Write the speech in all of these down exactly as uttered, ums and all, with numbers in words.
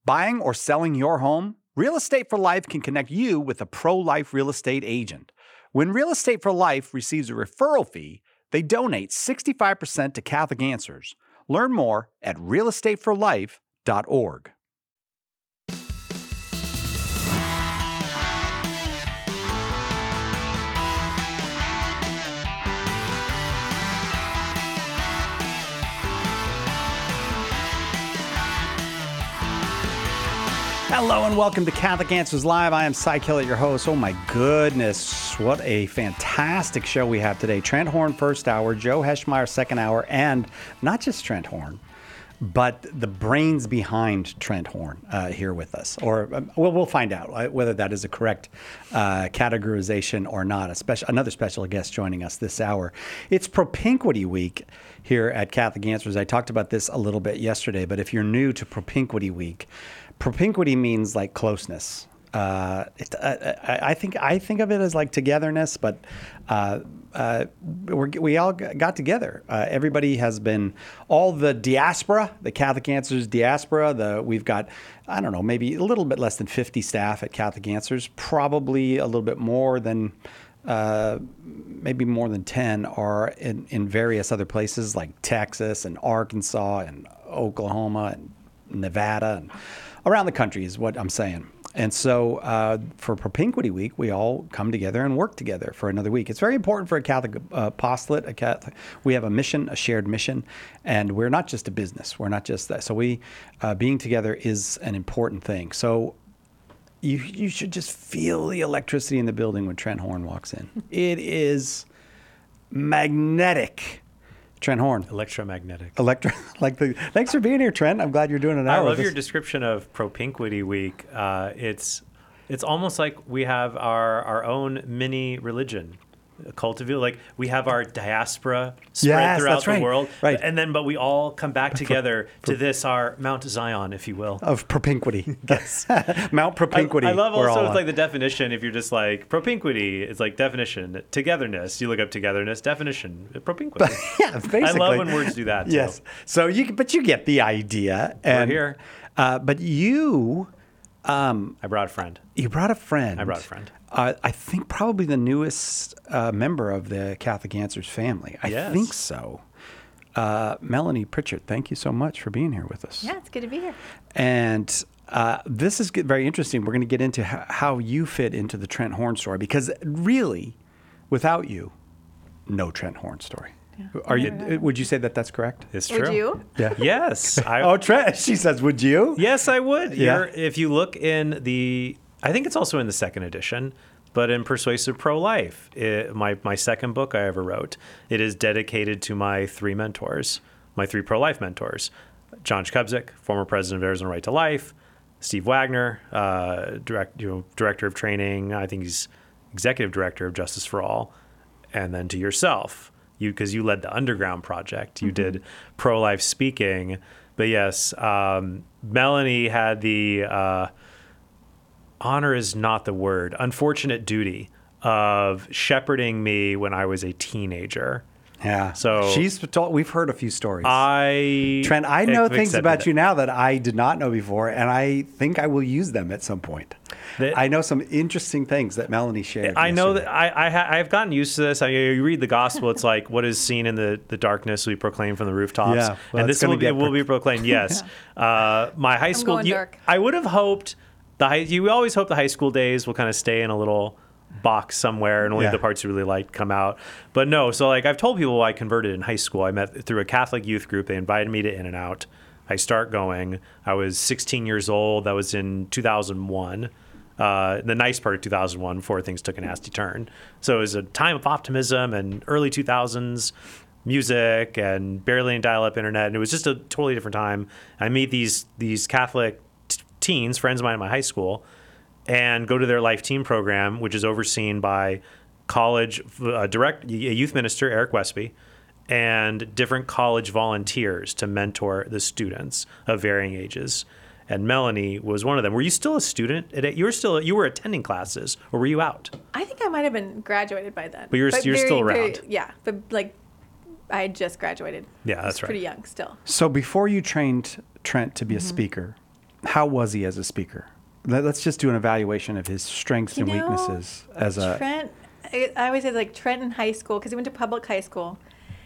Buying or selling your home? Real Estate for Life can connect you with a pro-life real estate agent. When Real Estate for Life receives a referral fee, they donate sixty-five percent to Catholic Answers. Learn more at real estate for life dot org. Hello and welcome to Catholic Answers Live. I am Cy Kellett, your host. Oh my goodness, what a fantastic show we have today. Trent Horn first hour, Joe Heschmeyer second hour, and not just Trent Horn, but the brains behind Trent Horn uh, here with us. Or um, well, we'll find out uh, whether that is a correct uh, categorization or not. A special, another special guest joining us this hour. It's Propinquity Week here at Catholic Answers. I talked about this a little bit yesterday, but if you're new to Propinquity Week, propinquity means like closeness. Uh, it, uh, I, I think I think of it as like togetherness, but uh, uh, we're, we all got together. Uh, everybody has been, all the diaspora, the Catholic Answers diaspora. The we've got, I don't know, maybe a little bit less than fifty staff at Catholic Answers. Probably a little bit more than, uh, maybe more than ten are in, in various other places like Texas and Arkansas and Oklahoma and Nevada and around the country is what I'm saying. And so uh, for Propinquity Week, we all come together and work together for another week. It's very important for a Catholic uh, apostolate. A Catholic, we have a mission, a shared mission, and we're not just a business. We're not just that. So we, uh, being together is an important thing. So you you should just feel the electricity in the building when Trent Horn walks in. It is magnetic. Trent Horn. Electromagnetic. Electro, like the. Thanks for being here, Trent. I'm glad you're doing an hour. I love with your us. description of Propinquity Week. Uh, it's it's almost like we have our, our own mini religion. Cultivate, like we have our diaspora spread Yes, throughout that's right. the world, Right. and then but we all come back together to this our Mount Zion, if you will. Of propinquity. Yes. Mount Propinquity. I, I love we're also all it's on. like the definition. If you're just like propinquity, it's like definition. Togetherness. You look up togetherness definition. Propinquity. yeah, basically. I love when words do that. Too. Yes. So you, but you get the idea. And, We're here. Uh, but you, um, I brought a friend. you brought a friend. I brought a friend. Uh, I think probably the newest uh, member of the Catholic Answers family. I Yes. think so. Uh, Melanie Pritchard, thank you so much for being here with us. Yeah, it's good to be here. And uh, this is get- very interesting. We're going to get into h- how you fit into the Trent Horn story, because really, without you, no Trent Horn story. Yeah. Are you? Would you say that that's correct? It's Would true. you? Yeah. Yes. I, Oh, Trent. She says, "Would you?" Yes, I would. Yeah. You're, if you look in the, I think it's also in the second edition, but in Persuasive Pro-Life, it, my, my second book I ever wrote, it is dedicated to my three mentors, my three pro-life mentors. John Shkubzik, former president of Arizona Right to Life, Steve Wagner, uh, direct, you know, director of training, I think he's executive director of Justice for All, and then to yourself, you because you led the Underground Project, you mm-hmm. did pro-life speaking. But yes, um, Melanie had the... Uh, honor is not the word, unfortunate duty of shepherding me when I was a teenager. Yeah. So she's told. We've heard a few stories. I Trent, I know things accepted about it. you now that I did not know before, and I think I will use them at some point. That- I know some interesting things that Melanie shared. I know yesterday. that I, I ha, I've gotten used to this. I, you read the gospel, it's like what is seen in the, the darkness we proclaim from the rooftops. Yeah, well, and it's this gonna will be, get will be proclaimed. Yes. uh, my high school, going you- dark. I would have hoped the high, you always hope the high school days will kind of stay in a little box somewhere and only Yeah. the parts you really liked come out. But no, so like I've told people I converted in high school. I met through a Catholic youth group. They invited me to In and Out. I start going. I was sixteen years old. That was in two thousand one. Uh, the nice part of two thousand one before things took a nasty turn. So it was a time of optimism and early two thousands music and barely in dial-up internet. And it was just a totally different time. I meet these these Catholic t- teens, friends of mine in my high school, and go to their life team program, which is overseen by college uh, direct a youth minister, Eric Westby, and different college volunteers to mentor the students of varying ages. And Melanie was one of them. Were you still a student? You were still you were attending classes, or were you out? I think I might have been graduated by then. But you're- you're still around. yeah, but like I had just graduated. Yeah, I was that's right. pretty young still. So before you trained Trent to be Mm-hmm. a speaker, how was he as a speaker? Let- Let's just do an evaluation of his strengths You and know, weaknesses as a. Trent, I, I always say like Trent in high school because he went to public high school,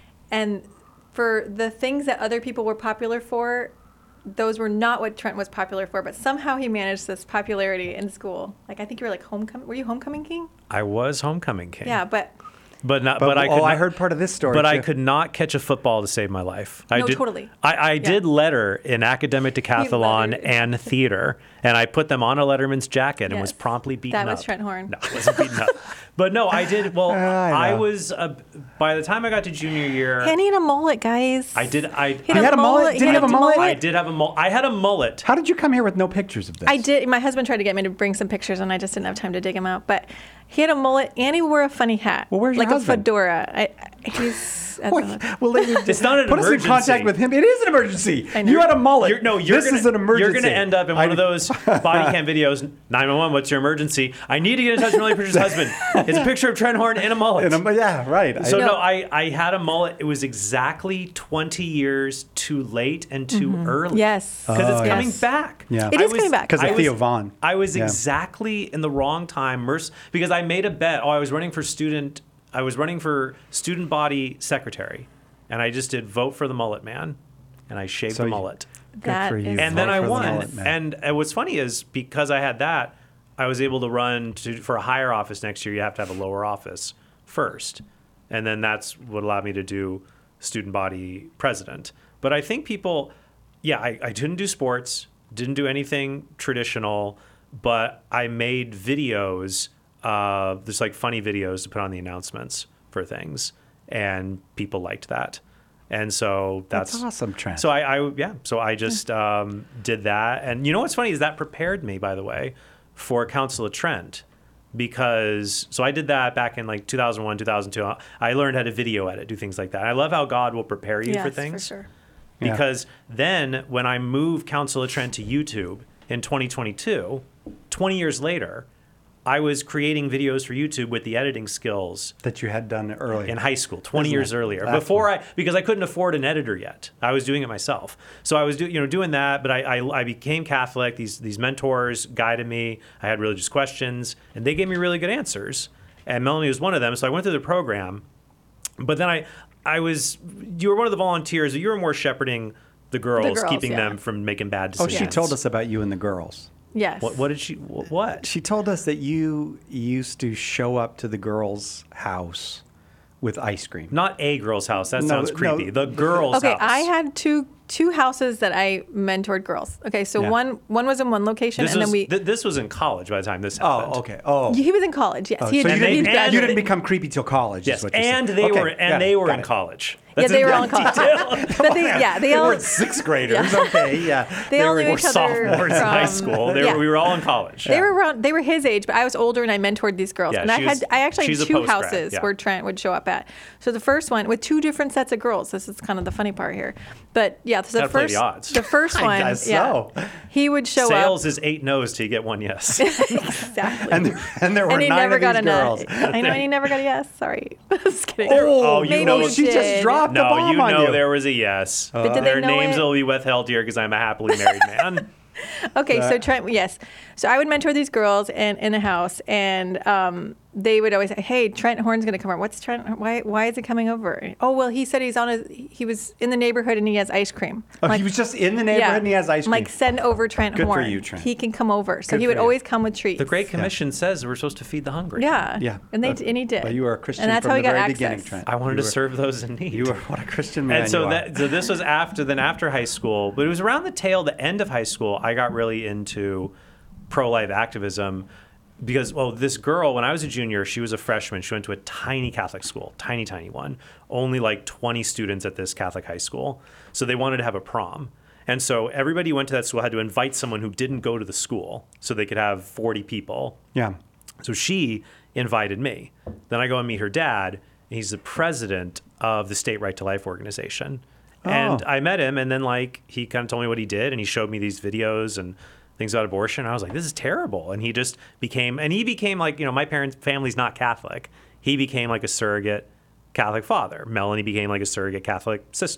and for the things that other people were popular for, those were not what Trent was popular for. But somehow he managed this popularity in school. Like I think you were like homecoming. Were you homecoming king? I was homecoming king. Yeah, but But not. But, But, I could oh, not, I heard part of this story. But I too. could not catch a football to save my life. I No, did, totally. I, I did letter in academic decathlon lettered. and theater, and I put them on a Letterman's jacket and was Yes. promptly beaten That up. was Trent Horn. No, I wasn't beaten up. But no, I did. Well, I I, know. was. Uh, by the time I got to junior year, He had a mullet, guys. I did. I. He You had a mullet? Did he you have a mullet? I did have a mullet. I had a mullet. How did you come here with no pictures of this? I did. My husband tried to get me to bring some pictures, and I just didn't have time to dig them out. But he had a mullet, and he wore a funny hat, Well, where's your like husband? a fedora. I, I- he's. I don't know. What? Well, they, It's not an put us in emergency. contact with him. It is an emergency. I know. You had a mullet. You're, no, you're this gonna, is an emergency. You're going to end up in one I- of those body cam videos. nine one one, what's your emergency? I need to get in touch with Melanie Pritchard's husband. It's a picture of Trent Horn in a mullet. And I'm- yeah, right. So I, no, No. I, I had a mullet. It was exactly twenty years too late and too early. Mm-hmm. Yes. Because Oh, it's coming yes. back. Yeah. It I is coming back. because I of was- Theo Vaughn. I was Yeah. exactly in the wrong time. Merc- because I made a bet. Oh, I was running for student. I was running for student body secretary, and I just did vote for the mullet man, and I shaved So the you- mullet. Good That for you. is And then Vote I for the won. mullet man. And, and what's funny is because I had that, I was able to run to, for a higher office next year. You have to have a lower office first. And then that's what allowed me to do student body president. But I think people, yeah, I, I didn't do sports, didn't do anything traditional, but I made videos, uh, just like funny videos to put on the announcements for things. And people liked that. And so that's, That's awesome, Trent. So I, I yeah, so I just um, did that. And you know what's funny is that prepared me, by the way, for Council of Trent. Because, so I did that back in like two thousand one, two thousand two. I learned how to video edit, do things like that. I love how God will prepare you Yes, for things. for sure. Yeah. Because then when I moved Council of Trent to YouTube in twenty twenty-two, twenty years later, I was creating videos for YouTube with the editing skills that you had done early in high school, twenty Isn't years that- earlier. that's Before I, because I couldn't afford an editor yet. I was doing it myself. So I was do, you know, doing that, but I, I, I became Catholic. These, these mentors guided me. I had religious questions, and they gave me really good answers. And Melanie was one of them. So I went through the program, but then I, I was, you were one of the volunteers. You were more shepherding the girls, girls, keeping yeah. them from making bad Oh, decisions. she told us about you and the girls. Yes. What, what did she, wh- what? She told us that you used to show up to the girls' house with ice cream. Not a girl's house. That No, sounds no. creepy. The girl's Okay, house. I had two two houses that I mentored girls. Okay, so Yeah. one one was in one location, This and was, then we. th- this was in college by the time this happened. Oh, okay. Oh. he was in college. Yes, Oh, he had, so you And didn't, they- he'd and you graduated. didn't become creepy till college. Yes, is what you're and saying. they Okay, were got and it, they were got in it. college. Yeah, That's they a were good all in college. detail. But they, yeah, they They all weren't sixth graders. Yeah. Okay, yeah. They all were- knew Or each other sophomores in high from- school. They yeah. were, we were all in college. They were around. They were his age, but I was older, and I mentored these girls. Yeah, and I she had, was- I actually she's had a two postgrad, houses yeah. where Trent would show up at. So the first one with two different sets of girls. This is kind of the funny part here. But yeah, so the Gotta play first, the odds. the first I one, guess yeah, so. he would show Sales up. is eight no's till you get one yes. Exactly. And there, and there were and he nine never of got these a girls. no. I know, and he never got a yes. Sorry, just kidding. Oh, you maybe know he she just did. dropped the no, bomb you on know you. there was a yes. But did they Their know names it? will be withheld here because I'm a happily married man. Okay, so That- Trent, yes. So I would mentor these girls in, in a house, and um, they would always say, "Hey, Trent Horn's going to come over. What's Trent? Why? Why is he coming over? Oh, well, he said he's on a. He was in the neighborhood and he has ice cream. Oh, Like, he was just in the neighborhood and he has ice I'm cream. Like, send over Trent Good for Horn. you, Trent. He can come over. So Good he for would you. always come with treats. The Great Commission says we're supposed to feed the hungry. Yeah. Yeah. And they That's- and he did. But you were a Christian and that's from how he the got very access. beginning, Trent. I wanted You to were- serve those in need. You were what a Christian man And so you are. that so this was after then after high school, but it was around the tail, the end of high school, I got really into pro-life activism because well, this girl when I was a junior, she was a freshman. She went to a tiny Catholic school, tiny tiny one, only like twenty students at this Catholic high school. So they wanted to have a prom. And so everybody who went to that school had to invite someone who didn't go to the school so they could have forty people. Yeah. So she invited me. Then I go and meet her dad, and he's the president of the State Right to Life organization. And Oh. I met him, and then like he kind of told me what he did, and he showed me these videos and things about abortion. I was like, this is terrible. And he just became, and he became like, you know, my parents' family's not Catholic. He became like a surrogate Catholic father. Melanie became like a surrogate Catholic sister.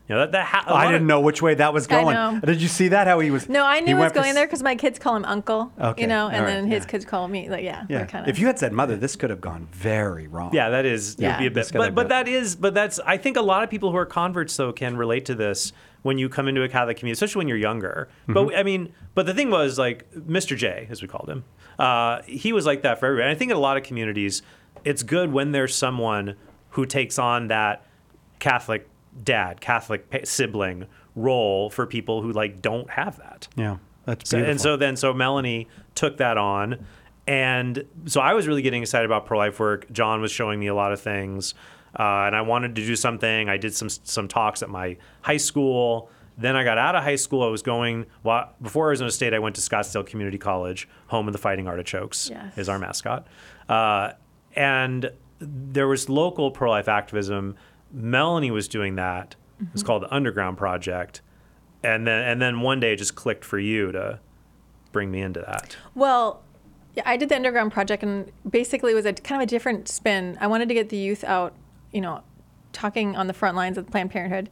You know, that, that ha- a I lot didn't of- know which way that was I going. know. Did you see that? How he was? No, I he knew he was went for going s- there because my kids call him uncle. Okay, You know, and all then right, his yeah. kids call me. Like, yeah, Yeah. we're kind of. If you had said mother, this could have gone very wrong. Yeah, that is. It Yeah. would be a This bit. could But have but been- that is. But that's. I think a lot of people who are converts though can relate to this when you come into a Catholic community, especially when you're younger. Mm-hmm. But I mean, but the thing was like Mister J, as we called him. Uh, he was like that for everybody. And I think in a lot of communities, it's good when there's someone who takes on that Catholic dad, Catholic pa- sibling role for people who like don't have that. Yeah. That's So, beautiful. and so then, so Melanie took that on. And so I was really getting excited about pro-life work. John was showing me a lot of things. Uh, and I wanted to do something. I did some some talks at my high school. Then I got out of high school. I was going, well, before Arizona State, I went to Scottsdale Community College, home of the Fighting Artichokes, Yes. is our mascot. Uh, and there was local pro-life activism. Melanie was doing that. It was called the Underground Project. And then and then one day it just clicked for you to bring me into that. Well, yeah, I did the underground project, and basically it was a kind of a different spin. I wanted to get the youth out, you know, talking on the front lines of Planned Parenthood,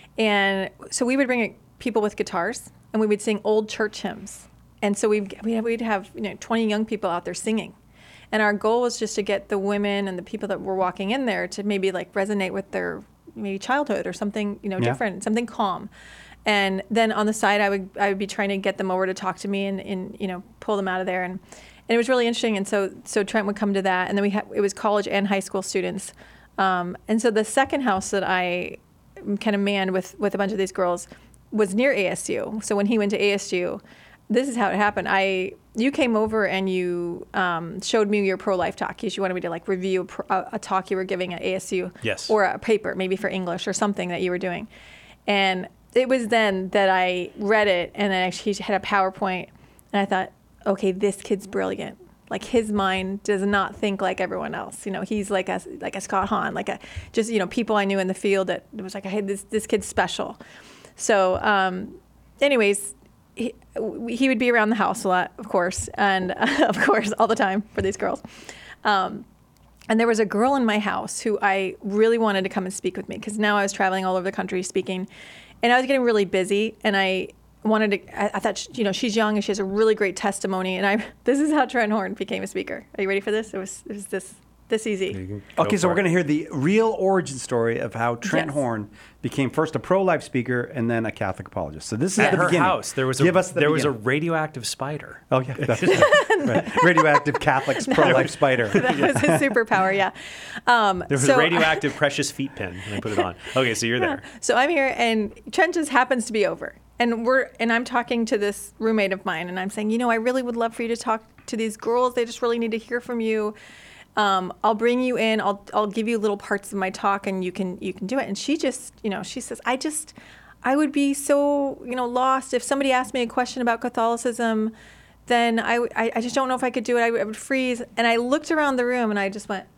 and so we would bring people with guitars, and we would sing old church hymns, and so we'd we'd have you know twenty young people out there singing, and our goal was just to get the women and the people that were walking in there to maybe like resonate with their maybe childhood or something you know Yeah. different, something calm. And then on the side, I would I would be trying to get them over to talk to me and, and you know pull them out of there, and and it was really interesting. And so so Trent would come to that, and then we had it was college and high school students, um, and so the second house that I kind of manned with with a bunch of these girls was near A S U. So when he went to A S U, this is how it happened. I you came over and you um, showed me your pro-life talk. You wanted me to like review a, pro- a, a talk you were giving at A S U, Yes. or a paper maybe for English or something that you were doing, and it was then that I read it, and then actually he had a PowerPoint, and I thought, okay, this kid's brilliant. Like his mind does not think like everyone else. You know, he's like a like a Scott Hahn, like a just you know people I knew in the field that it was like, hey, this this kid's special. So, um, anyways, he, he would be around the house a lot, of course, and uh, of course all the time for these girls. Um, And there was a girl in my house who I really wanted to come and speak with me because now I was traveling all over the country speaking, and I was getting really busy. And I wanted to. I, I thought, she, you know, she's young and she has a really great testimony. And I, this is how Trent Horn became a speaker. Are you ready for this? It was, it was this, this easy. Okay, so we're going to hear the real origin story of how Trent Yes. Horn became first a pro-life speaker and then a Catholic apologist. So this is At the her beginning. house, there was Give a us the there was a beginning. radioactive spider. Oh yeah, that's right. Radioactive Catholics pro-life spider. That was his superpower. Yeah. Um, There was so, a radioactive precious feet pin, and I put it on. Okay, so you're there. So I'm here, and Trent just happens to be over, and we're and I'm talking to this roommate of mine, and I'm saying, you know, I really would love for you to talk to these girls. They just really need to hear from you. Um, I'll bring you in. I'll I'll give you little parts of my talk, and you can you can do it. And she just, you know, she says, I just, I would be so, you know, lost if somebody asked me a question about Catholicism. Then I, I, I just don't know if I could do it. I, would- I would freeze. And I looked around the room, and I just went,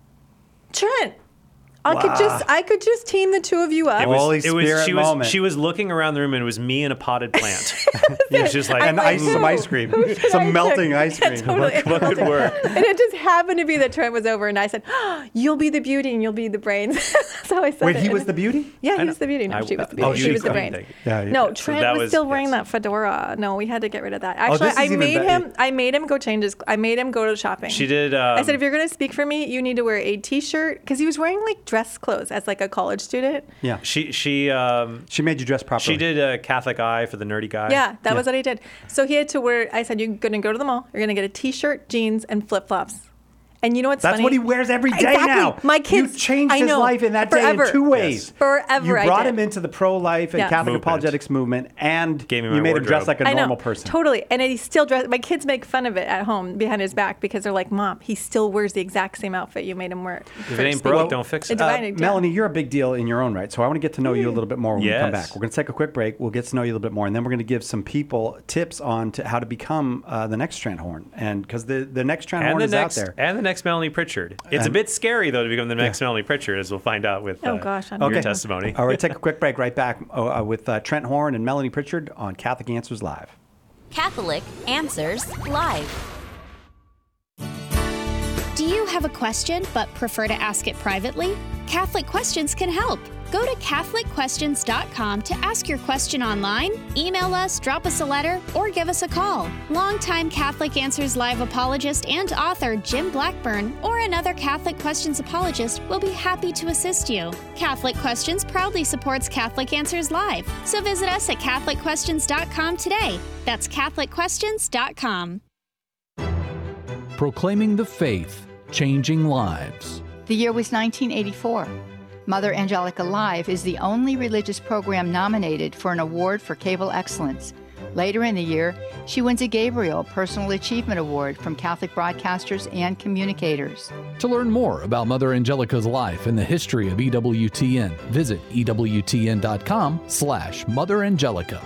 Trent, I Wow. could just I could just team the two of you up. It was, Holy it was, Spirit she was moment. she was looking around the room, and it was me and a potted plant. It was just like And I'm ice, like, some who? ice cream, Who should some I melting pick? ice Yeah, cream. totally. what could work. And it just happened to be that Trent was over, and I said, oh, "You'll be the beauty, and you'll be the brains." That's how I said Wait, it. he And was then- the beauty? Yeah, I he was know. the beauty. No, I- she was the oh, beauty. she she was was the the brains. beauty. Yeah, yeah. No, So Trent that was, was- still wearing yes. that fedora. No, we had to get rid of that. Actually, this is I even made better. him. I made him go change his. I made him go to shopping. She did. Um, I said, if you're going to speak for me, you need to wear a T-shirt because he was wearing like dress clothes as like a college student. Yeah. she she um, She made you dress properly. she did a Catholic eye for the nerdy guy. Yeah, that Yeah. was what he did. So he had to wear. I said, "You're going to go to the mall. You're going to get a T-shirt, jeans, and flip flops." And you know what's That's funny? what he wears every day Exactly. now. My kids. You changed I his know, life in that day forever. in two ways. Yes. Forever, You I brought did. him into the pro-life and Yeah. Catholic Movement. apologetics movement, and Gave him you my made him dress wardrobe. like a I know, normal person. totally. And he still dress. My kids make fun of it at home behind his back because they're like, "Mom, he still wears the exact same outfit you made him wear." If it ain't broke, don't fix it. It's Uh, fine, yeah. Melanie, you're a big deal in your own right, so I want to get to know you a little bit more when we come Yes. back. We're going to take a quick break. We'll get to know you a little bit more, and then we're going to give some people tips on to how to become uh, the next Trent Horn, and because the the next Trent and Horn the is next out there. and the next Melanie Pritchard. It's a And- bit scary though to become the next Melanie Pritchard, as we'll find out with Oh, uh, gosh, I your don't know. testimony. All right, take a quick break. Right back uh, with uh, Trent Horn and Melanie Pritchard on Catholic Answers Live. Catholic Answers Live. Do you have a question but prefer to ask it privately? Catholic Questions can help. Go to Catholic Questions dot com to ask your question online, email us, drop us a letter, or give us a call. Longtime Catholic Answers Live apologist and author Jim Blackburn or another Catholic Questions apologist will be happy to assist you. Catholic Questions proudly supports Catholic Answers Live, so visit us at Catholic Questions dot com today. That's Catholic Questions dot com. Proclaiming the faith, changing lives. The year was nineteen eighty-four. Mother Angelica Live is the only religious program nominated for an award for cable excellence. Later in the year, she wins a Gabriel Personal Achievement Award from Catholic broadcasters and communicators. To learn more about Mother Angelica's life and the history of E W T N, visit E W T N dot com slash Mother Angelica.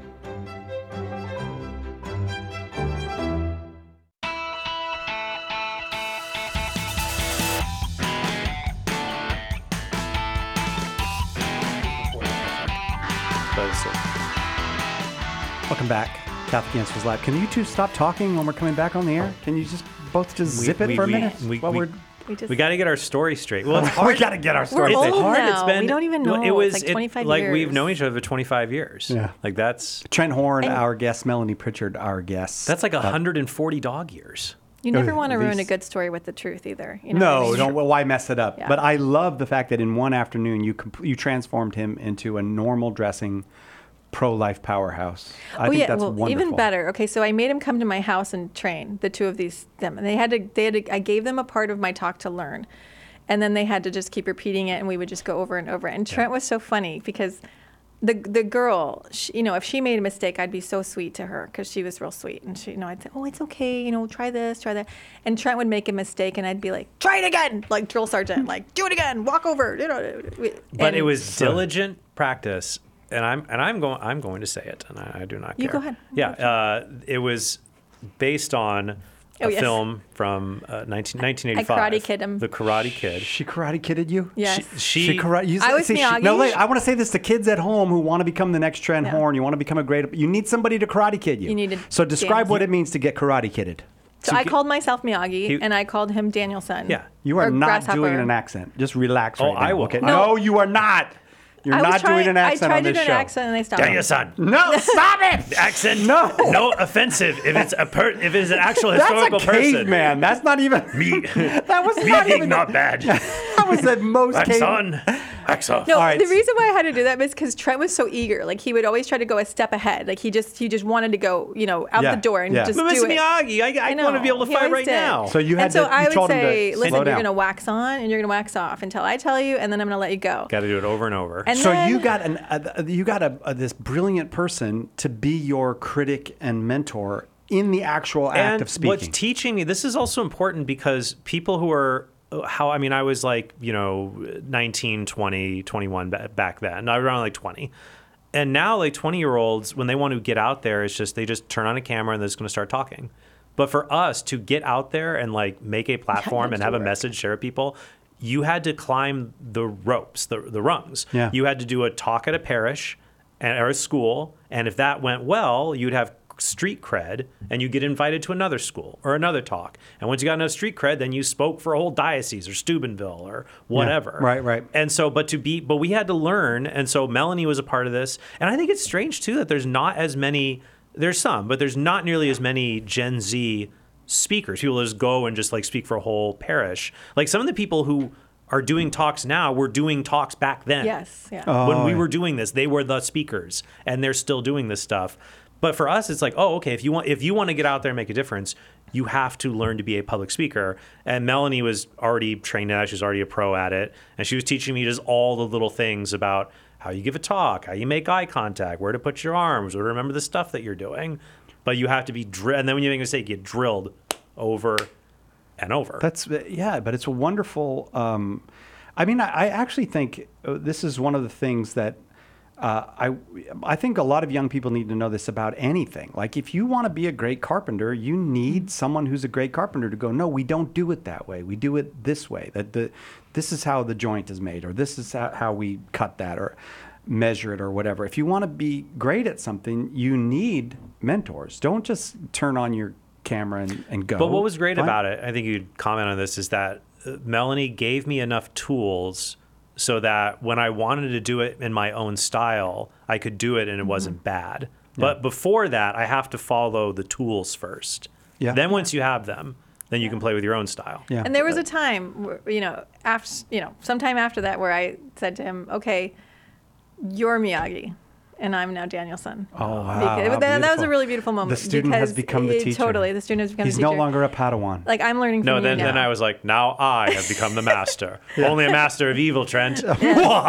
Welcome back, Catholic Answers Live. Can you two stop talking when we're coming back on the air? Can you just both just We- zip it we- for a we- minute? we- while we- we're We just We got to get our story straight. Well, it's we hard. got to get our We're story. old straight. It's hard. now. It's been. We don't even well, know. It was It's like it- twenty-five like years. we've known each other for twenty-five years. Yeah. Like that's Trent Horn, And- our guest, Melanie Pritchard, our guest. that's like one hundred forty dog years. You never Uh, want to ruin a these- good story with the truth either. You know what I No, mean? don't. Well, why mess it up? Yeah. But I love the fact that in one afternoon you compl- you transformed him into a normal dressing, pro-life powerhouse. I oh think yeah, that's well, wonderful. even better. Okay, so I made him come to my house and train the two of these them, and they had to. They had to. I gave them a part of my talk to learn, and then they had to just keep repeating it, and we would just go over and over. And Trent was so funny because the the girl, she, you know, if she made a mistake, I'd be so sweet to her because she was real sweet, and she, you know, I'd say, oh, it's okay, you know, try this, try that, and Trent would make a mistake, and I'd be like, try it again, like drill sergeant, like do it again, walk over, you know. But and it was diligent practice, and I'm and I'm going I'm going to say it, and I, I do not care. You go ahead. Yeah, uh, it was based on a Oh, yes. film from uh, nineteen, nineteen eighty-five. I Karate Kid him. The Karate Kid. She karate kidded you. Yes. She, She karate. You, I was see, she- Miyagi. no, wait. I want to say this to kids at home who want to become the next Trent Yeah. Horn. You want to become a great. You need somebody to karate kid you. You need to So describe dance. what it means to get karate kidded. So I called myself Miyagi, He- and I called him Danielson. Yeah. You are or not Grasshopper. doing an accent. Just relax. Oh, right now, I will. Okay? No. No, you are not. You're I was not trying, doing an accent I tried on to this do an show. accent, and they stopped. Dang me. it, son. No, stop it. Accent. No. No offensive. If it's a per, if it's an actual That's historical a person. caveman. That's not even. Me. That was Me not being even. not bad. That was the most Wax caveman. on. Wax off. No, All right. the reason why I had to do that was because Trent was so eager. Like he would always try to go a step ahead. Like he just he just wanted to go, you know, out Yeah, the door and yeah. just But do Mister it. Miyagi, I, I, I know. want to be able to He fight always right did. now. So you had and so to. I You would told him say, to listen, slow you're down. going to wax on and you're going to wax off until I tell you, and then I'm going to let you go. Got to do it over and over. And So then, you got an uh, you got a, a this brilliant person to be your critic and mentor in the actual act and of speaking. what's teaching me, this is also important because people who are how I mean I was like, you know, nineteen, twenty, twenty-one ba- back then. I was around like twenty. And now like twenty year olds, when they want to get out there, it's just they just turn on a camera and they're just going to start talking. But for us to get out there and like make a platform and have a work. message, share with people, you had to climb the ropes, the the rungs. Yeah. You had to do a talk at a parish and or a school, and if that went well, you'd have street cred and you get invited to another school or another talk. And once you got enough street cred, then you spoke for a whole diocese or Steubenville or whatever. right, right. And so, but to be, but we had to learn. And so Melanie was a part of this. And I think it's strange too that there's not as many, there's some, but there's not nearly as many Gen Z speakers. People just go and just like speak for a whole parish. Like some of the people who are doing talks now were doing talks back then. yes, yeah. When we yeah. were doing this, they were the speakers and they're still doing this stuff. But for us, it's like, oh, okay, if you want if you want to get out there and make a difference, you have to learn to be a public speaker. And Melanie was already trained in that. She was already a pro at it. And she was teaching me just all the little things about how you give a talk, how you make eye contact, where to put your arms, where to remember the stuff that you're doing. But you have to be drilled. And then when you make a mistake, you get drilled over and over. That's yeah, but it's a wonderful. Um, I mean, I, I actually think uh, this is one of the things that uh, I I think a lot of young people need to know this about anything. Like, if you want to be a great carpenter, you need someone who's a great carpenter to go, no, we don't do it that way. We do it this way. That the this is how the joint is made, or this is how, how we cut that, or measure it, or whatever. If you want to be great at something, you need mentors. Don't just turn on your camera and, and go. But what was great Find- about it, I think you'd comment on this, is that uh, Melanie gave me enough tools so that when I wanted to do it in my own style, I could do it and it wasn't bad. But before that, I have to follow the tools first. Yeah. Then once you have them, then you can play with your own style. Yeah. And there was a time, where, you know, after, you know, sometime after that where I said to him, okay, you're Miyagi. And I'm now Danielson. Oh, wow. Because, how that, that was beautiful. a really beautiful moment. The student has because become the it- teacher. Totally. The student has become He's the teacher. no longer a Padawan. Like, I'm learning from No, you then, now. then I was like, now I have become the master. Only a master of evil, Trent. and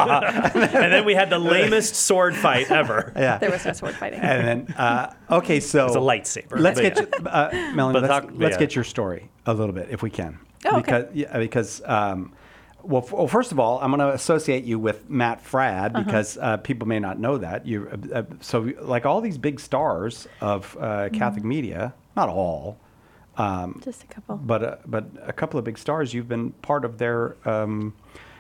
then we had the lamest sword fight ever. yeah. There was no sword fighting. And then, uh, okay, so It's a lightsaber. Let's but get yeah. you, uh, Melanie. But let's talk- let's yeah. get your story a little bit, if we can. Oh, okay. Because yeah, because um, well, f- well, first of all, I'm going to associate you with Matt Fradd Uh-huh. because uh, people may not know that you. Uh, uh, so, like all these big stars of uh, Catholic media, not all, um, Just a couple. but uh, but a couple of big stars, you've been part of their um,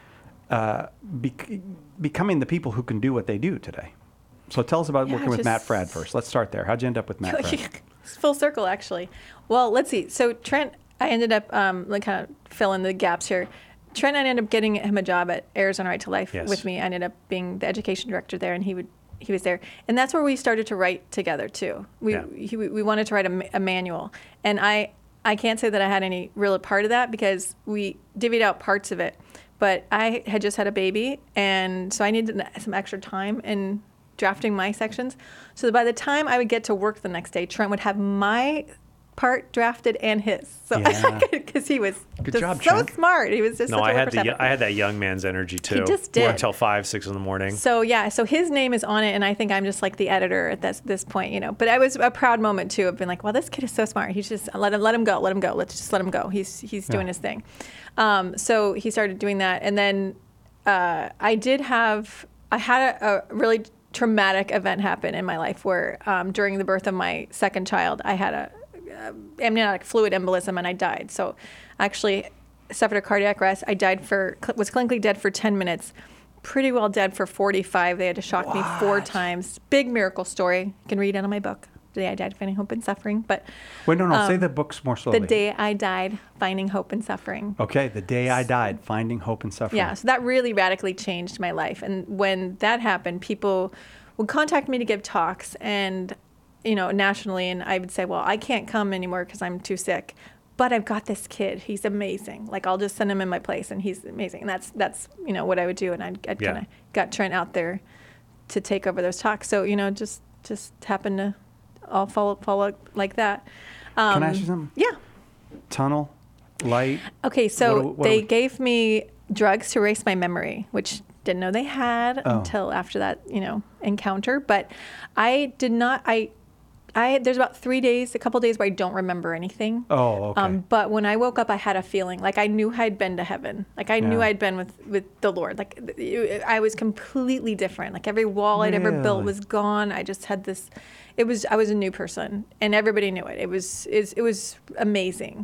uh, bec- becoming the people who can do what they do today. So tell us about Yeah, working with Matt just- Fradd first. Let's start there. How'd you end up with Matt Fradd? It's full circle, actually. Well, let's see. So Trent, I ended up um, like kind of fill in the gaps here. Trent, I ended up getting him a job at Arizona Right to Life Yes. with me. I ended up being the education director there, and he would he was there, and that's where we started to write together too. We Yeah. he, we wanted to write a, ma- a manual, and I I can't say that I had any real part of that because we divvied out parts of it, but I had just had a baby, and so I needed some extra time in drafting my sections. So that by the time I would get to work the next day, Trent would have my part drafted and his. So Yeah. because he was Good just job, so Trent. smart. He was just No, such a I had work the ethic. I had that young man's energy too. just Worked did. until five, six in the morning. So yeah, so his name is on it, and I think I'm just like the editor at this this point, you know. But I was a proud moment too of being like, well, this kid is so smart. He's just let him let him go, let him go. Let's just let him go. He's he's doing his thing. Um, so he started doing that, and then uh, I did have I had a, a really traumatic event happen in my life where um, during the birth of my second child, I had a uh, amniotic fluid embolism and I died. So I actually suffered a cardiac arrest. I died for, was clinically dead for ten minutes, pretty well dead for forty-five. They had to shock me four times. Big miracle story. You can read it on my book, The Day I Died, Finding Hope in Suffering. But Wait, no, no. say um, the books more slowly. The Day I Died, Finding Hope in Suffering. Okay, the day I died, finding hope and suffering. Yeah, so that really radically changed my life. And when that happened, people would contact me to give talks and, you know, nationally, and I would say, well, I can't come anymore because I'm too sick. But I've got this kid. He's amazing. Like, I'll just send him in my place, and he's amazing. And that's, that's you know, what I would do. And I'd, I'd Yeah. kind of got Trent out there to take over those talks. So, you know, just just happened to all follow, follow like that. Um, Can I ask you something? Yeah. Tunnel, light. Okay, so What do- what do they we- gave me drugs to erase my memory, which didn't know they had Oh. until after that, you know, encounter. But I did not. I, I there's about three days, a couple days where I don't remember anything. Oh, okay. Um, but when I woke up, I had a feeling like I knew I'd been to heaven. Like I knew Yeah. I'd been with with the Lord. Like it- I was completely different. Like every wall I'd ever built Really? was gone. I just had this. It was I was a new person, and everybody knew it. It was it, it was amazing.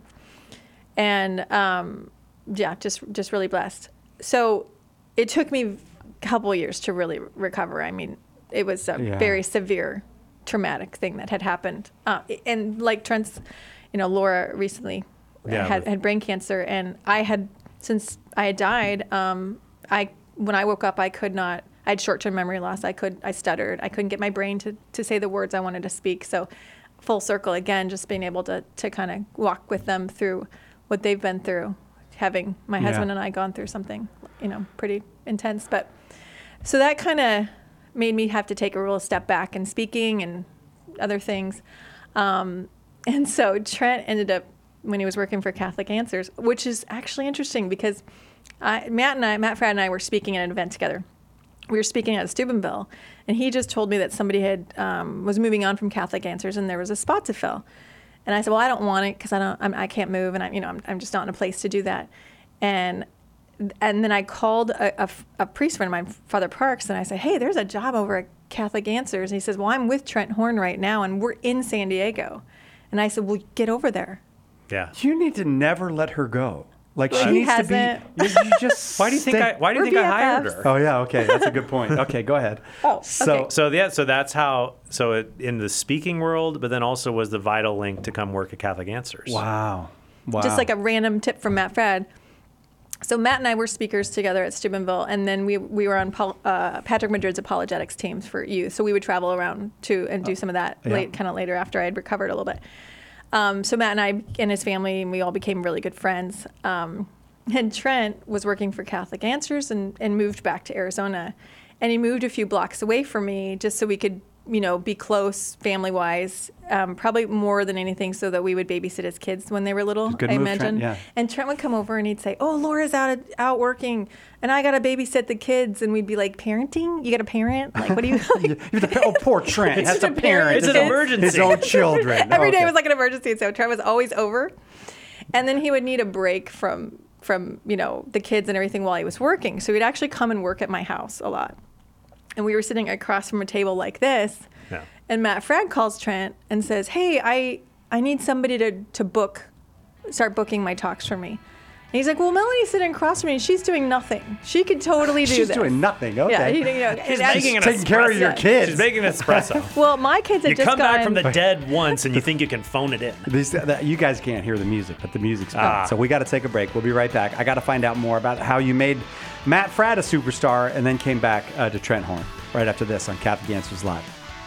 And um, yeah, just just really blessed. So it took me a couple of years to really recover. I mean, it was a Yeah. very severe, traumatic thing that had happened. Uh, and like Trent's, you know, Laura recently Yeah, had, with- had brain cancer, and I had since I had died. Um, I when I woke up, I could not. I had short-term memory loss. I could I stuttered. I couldn't get my brain to to say the words I wanted to speak. So full circle again, just being able to to kind of walk with them through what they've been through, having my Yeah. husband and I gone through something, you know, pretty intense. But so that kind of made me have to take a real step back in speaking and other things. Um, and so Trent ended up, when he was working for Catholic Answers, which is actually interesting because I, Matt and I, Matt Fradd and I were speaking at an event together. We were speaking at Steubenville, and he just told me that somebody had um, was moving on from Catholic Answers, and there was a spot to fill. And I said, well, I don't want it because I don't, I'm, I can't move, and I'm, you know, I'm, I'm just not in a place to do that. And and then I called a, a, a priest friend of mine, Father Parks, and I said, hey, there's a job over at Catholic Answers. And he says, well, I'm with Trent Horn right now, and we're in San Diego. And I said, well, get over there. Yeah. You need to never let her go. Like Well, she he needs to be. hasn't. You, you just. Why do you think stay- I why do you We're think I hired B F Fs. her? Oh yeah. Okay, that's a good point. Okay, go ahead. Oh, So okay. So yeah, so that's how. So it, in the speaking world, but then also was the vital link to come work at Catholic Answers. wow. Wow. Just like a random tip from Matt Fradd. so Matt and I were speakers together at Steubenville, and then we we were on Paul, uh, Patrick Madrid's apologetics teams for youth. So we would travel around to and do some of that yeah. late, kind of later after I had recovered a little bit. Um, so Matt and I and his family, and we all became really good friends. Um, and Trent was working for Catholic Answers and, and moved back to Arizona. And he moved a few blocks away from me just so we could, you know, be close family-wise, um, probably more than anything so that we would babysit his kids when they were little, Good I move, imagine. Trent, yeah. And Trent would come over and he'd say, oh, Laura's out out working, and I got to babysit the kids. And we'd be like, parenting? You got a parent? Like, what do you... You have to, oh, poor Trent. It's has just to a parent. parent It's an Kids. emergency. his own children. Every day Okay. was like an emergency, so Trent was always over. And then he would need a break from, from you know, the kids and everything while he was working. So he'd actually come and work at my house a lot. And we were sitting across from a table like this. Yeah. And Matt Frad calls Trent and says, hey, I, I need somebody to, to book, start booking my talks for me. And he's like, well, Melanie's sitting across from me and she's doing nothing. She could totally do She's this. doing nothing. Okay. Yeah, he, you know, She's and making an taking care of your espresso. kids. She's making an espresso. well, my kids had You just come back from gone- the dead once and you think you can phone it in. These, that, you guys can't hear the music, but the music's playing. Ah. So we got to take a break. We'll be right back. I got to find out more about how you made Matt Frad a superstar and then came back uh, to Trent Horn right after this on Catholic Answers Live.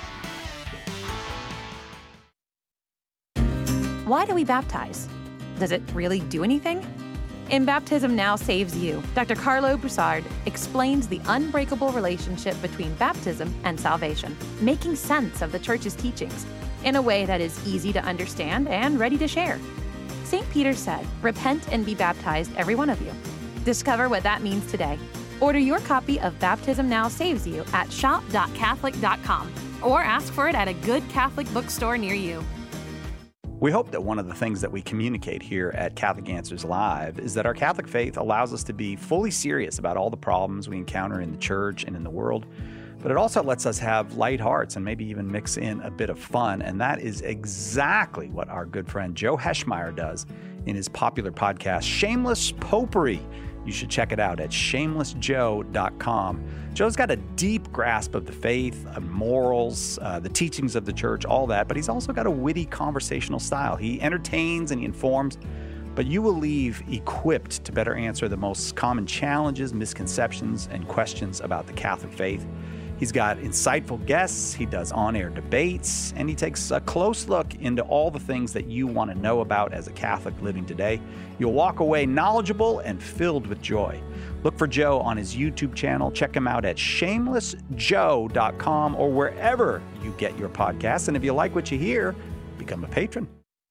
Why do we baptize? Does it really do anything? In Baptism Now Saves You, Doctor Carlo Broussard explains the unbreakable relationship between baptism and salvation, making sense of the Church's teachings in a way that is easy to understand and ready to share. Saint Peter said, repent and be baptized, every one of you. Discover what that means today. Order your copy of Baptism Now Saves You at shop dot catholic dot com or ask for it at a good Catholic bookstore near you. We hope that one of the things that we communicate here at Catholic Answers Live is that our Catholic faith allows us to be fully serious about all the problems we encounter in the church and in the world, but it also lets us have light hearts and maybe even mix in a bit of fun. And that is exactly what our good friend Joe Heschmeyer does in his popular podcast, Shameless Popery. You should check it out at shameless joe dot com. Joe's got a deep grasp of the faith, of morals, uh, the teachings of the church, all that, but he's also got a witty conversational style. He entertains and he informs, but you will leave equipped to better answer the most common challenges, misconceptions, and questions about the Catholic faith. He's got insightful guests, he does on-air debates, and he takes a close look into all the things that you want to know about as a Catholic living today. You'll walk away knowledgeable and filled with joy. Look for Joe on his YouTube channel. Check him out at shameless joe dot com or wherever you get your podcasts. And if you like what you hear, become a patron.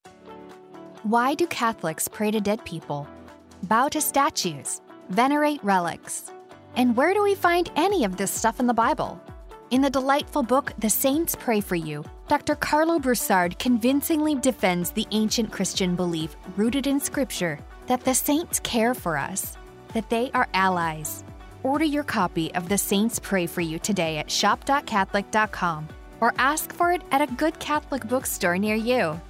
Why do Catholics pray to dead people, bow to statues, venerate relics? And where do we find any of this stuff in the Bible? In the delightful book, The Saints Pray for You, Doctor Carlo Broussard convincingly defends the ancient Christian belief rooted in Scripture that the saints care for us, that they are allies. Order your copy of The Saints Pray for You today at shop dot catholic dot com or ask for it at a good Catholic bookstore near you.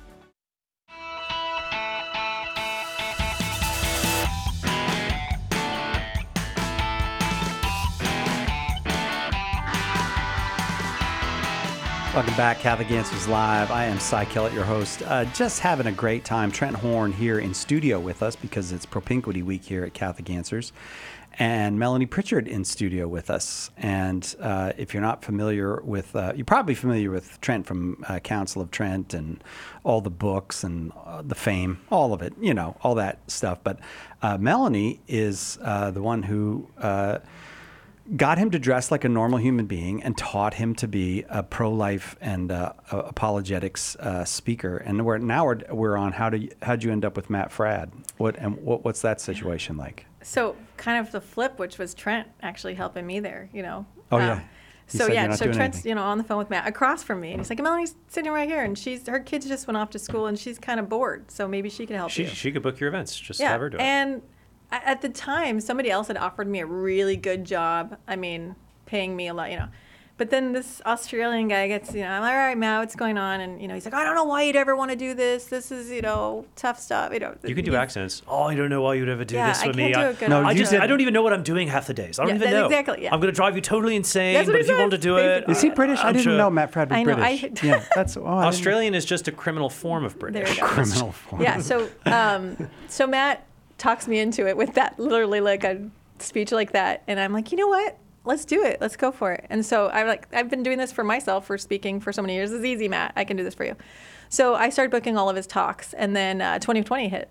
Welcome back, Catholic Answers Live. I am Cy Kellett, your host. Uh, just having a great time. Trent Horn here in studio with us because it's Propinquity Week here at Catholic Answers. And Melanie Pritchard in studio with us. And uh, if you're not familiar with, uh, you're probably familiar with Trent from uh, Council of Trent and all the books and uh, the fame, all of it, you know, all that stuff. But uh, Melanie is uh, the one who uh, got him to dress like a normal human being and taught him to be a pro-life and uh, apologetics uh, speaker. And we're now we're, we're on how do how'd you end up with Matt Frad? What and what, what's that situation like? So kind of the flip, which was Trent actually helping me there, you know. Oh Um, yeah. He So said, "You're yeah, not so doing Trent's anything." you know on the phone with Matt across from me, and he's like, Melanie's sitting right here, and she's her kids just went off to school, and she's kind of bored, so maybe she could help She, you. she could book your events. Just yeah, have her do it. and a- at the time, somebody else had offered me a really good job. I mean, paying me a lot, you know. But then this Australian guy gets, you know, I'm like, all right, Matt, what's going on? And, you know, he's like, I don't know why you'd ever want to do this. This is, you know, tough stuff. You know, You can do he's- accents. Oh, I don't know why you'd ever do Yeah, this I with can't me. do I, a good No, I you just, did- I don't even know what I'm doing half the days. I don't Yeah, even that- know. exactly, yeah. I'm going to drive you totally insane. That's what But he if you says, want to do it, basically. Is he British? I I'm didn't sure. know Matt Frad was I know, British. I- yeah, that's oh, I didn't know. Australian is just a criminal form of There British. you go. Criminal form. Yeah, so um, so Matt talks me into it with that, literally like a speech like that. And I'm like, you know what? Let's do it. Let's go for it. And so I like I've been doing this for myself for speaking for so many years. It's easy, Matt. I can do this for you. So I started booking all of his talks, and then uh, twenty twenty hit,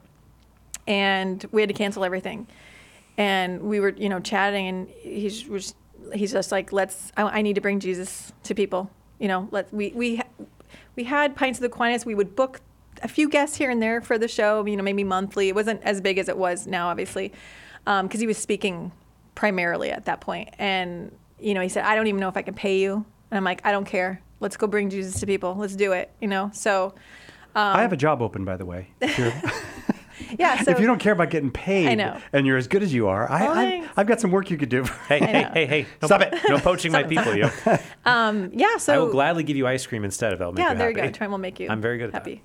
and we had to cancel everything. And we were, you know, chatting, and he's was he's just like, let's. I, I need to bring Jesus to people. You know, let we we we had Pints of the Aquinas. We would book a few guests here and there for the show. You know, maybe monthly. It wasn't as big as it was now, obviously, because um, he was speaking primarily at that point. And you know, he said, I don't even know if I can pay you. And I'm like, I don't care. Let's go bring Jesus to people. Let's do it. You know, so. Um, I have a job open, by the way. If, you're, yeah, so, if you don't care about getting paid I know. and you're as good as you are, I, Oh, I, thanks. I've got some work you could do. Hey, hey, hey, hey. No, Stop it. No poaching my people, you. Um, yeah, so. I will gladly give you ice cream instead if that'll make yeah, you there happy. you go. Trent will make you I'm very good at happy.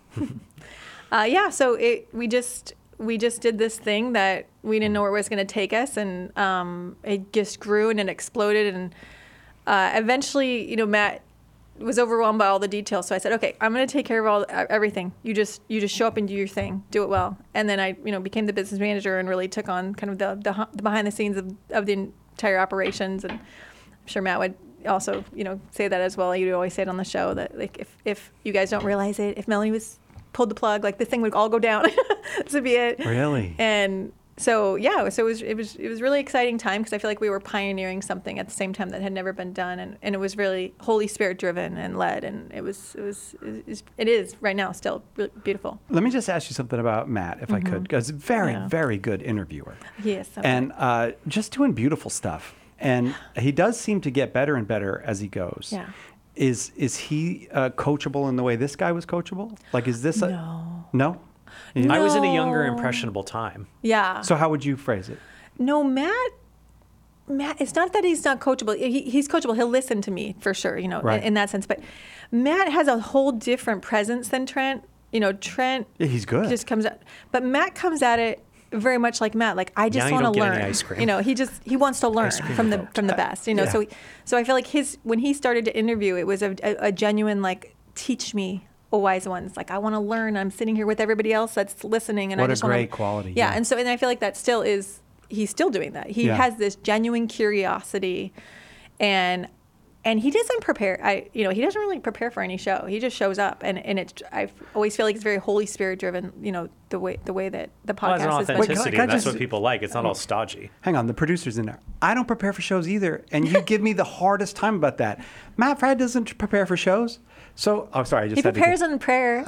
uh, yeah, so it we just we just did this thing that we didn't know where it was going to take us, and um, it just grew and it exploded, and uh, eventually, you know, Matt was overwhelmed by all the details. So I said, okay, I'm going to take care of all everything. You just you just show up and do your thing, do it well. And then I, you know, became the business manager and really took on kind of the the, the behind the scenes of, of the entire operations. And I'm sure Matt would also, you know, say that as well. You'd always say it on the show that like if if you guys don't realize it, if Melanie was pulled the plug, like this thing would all go down. This would be it. Really? And so yeah, so it was it was it was really exciting time because I feel like we were pioneering something at the same time that had never been done, and, and it was really Holy Spirit driven and led, and it was it was it is, it is right now still really beautiful. Let me just ask you something about Matt, if Mm-hmm. I could, because very, Yeah. very good interviewer. He is so And uh, just doing beautiful stuff. And he does seem to get better and better as he goes. Yeah. Is is he uh, coachable in the way this guy was coachable? Like, is this a No. no? I was in a younger, No. impressionable time. yeah. So how would you phrase it? No, Matt. Matt, it's not that he's not coachable. He, he's coachable. He'll listen to me for sure, you know, Right. in, in that sense. But Matt has a whole different presence than Trent. You know, Trent Yeah, he's good. just comes at, but Matt comes at it very much like Matt. Like I Now just you want to don't get any learn. ice cream. You know, he just he wants to learn cream from the revoked. from the best. You know, yeah. so he, so I feel like his when he started to interview, it was a, a, a genuine like teach me. Oh, wise ones. Like I want to learn. I'm sitting here with everybody else that's listening, and What I a just want great quality, Yeah, yeah. and so and I feel like that still is. He's still doing that. He Yeah. has this genuine curiosity, and and he doesn't prepare. I you know he doesn't really prepare for any show. He just shows up, and and it's I always feel like it's very Holy Spirit driven. You know the way the way that the Well, it's an podcast is. Wait, authenticity. can I- can I That's just- what people like. It's not all stodgy. Hang on, the producer's in there. I don't prepare for shows either, and you give me the hardest time about that. Matt Fradd doesn't prepare for shows, so oh, sorry, I just He had prepares to in prayer.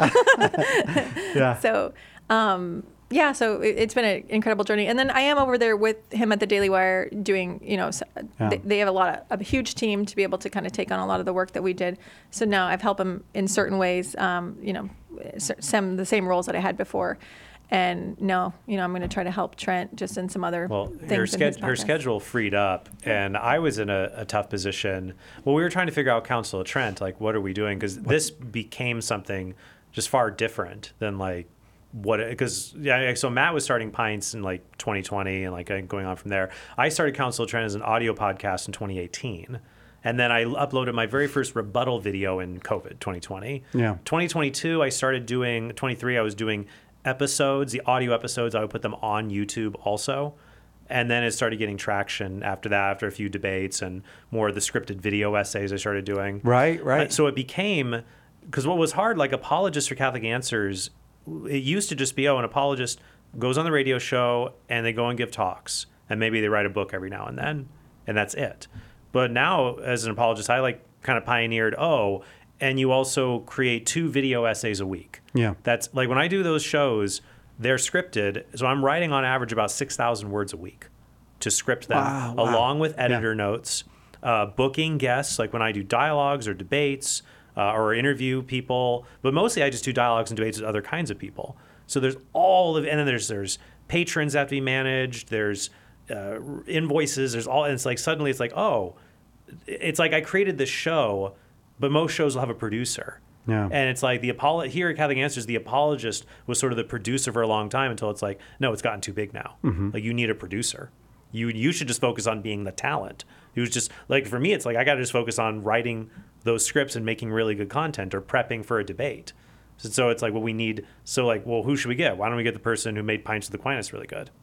get, yeah. So, um, yeah, so it, it's been an incredible journey. And then I am over there with him at the Daily Wire doing, you know, so Yeah. they, they have a lot of, a huge team to be able to kind of take on a lot of the work that we did. So now I've helped him in certain ways, um, you know, some the same roles that I had before. And no, you know, I'm going to try to help Trent just in some other Well, things. her, in his sched- her podcast. schedule freed up, and I was in a, a tough position. Well, we were trying to figure out Council of Trent, like, what are we doing? Because this became something just far different than like what. Because yeah, so Matt was starting Pints in like twenty twenty, and like going on from there. I started Council of Trent as an audio podcast in twenty eighteen. And then I uploaded my very first rebuttal video in COVID twenty twenty. Yeah. twenty twenty-two, I started doing, twenty-three, I was doing episodes, the audio episodes. I would put them on YouTube also. And then it started getting traction after that, after a few debates and more of the scripted video essays I started doing. Right, right. Uh, So it became, because what was hard, like Apologists for Catholic Answers, it used to just be, oh, an apologist goes on the radio show and they go and give talks. And maybe they write a book every now and then. And that's it. But now, as an apologist, I like kind of pioneered, oh, and you also create two video essays a week. Yeah. That's like when I do those shows, they're scripted. So I'm writing on average about six thousand words a week to script them, Wow, wow. along with Yeah. editor notes, uh, booking guests, like when I do dialogues or debates uh, or interview people. But mostly I just do dialogues and debates with other kinds of people. So there's all of, and then there's there's patrons that have to be managed. There's uh, invoices. There's all, and it's like suddenly it's like, oh, it's like I created this show, but most shows will have a producer. Yeah. And it's like the apolo- here at Catholic Answers, the apologist was sort of the producer for a long time until it's like, no, it's gotten too big now. Mm-hmm. Like you need a producer. You you should just focus on being the talent. It was just like for me, it's like I got to just focus on writing those scripts and making really good content or prepping for a debate. So, so it's like, well, we need, so like, well, who should we get? Why don't we get the person who made Pints of the Aquinas really good?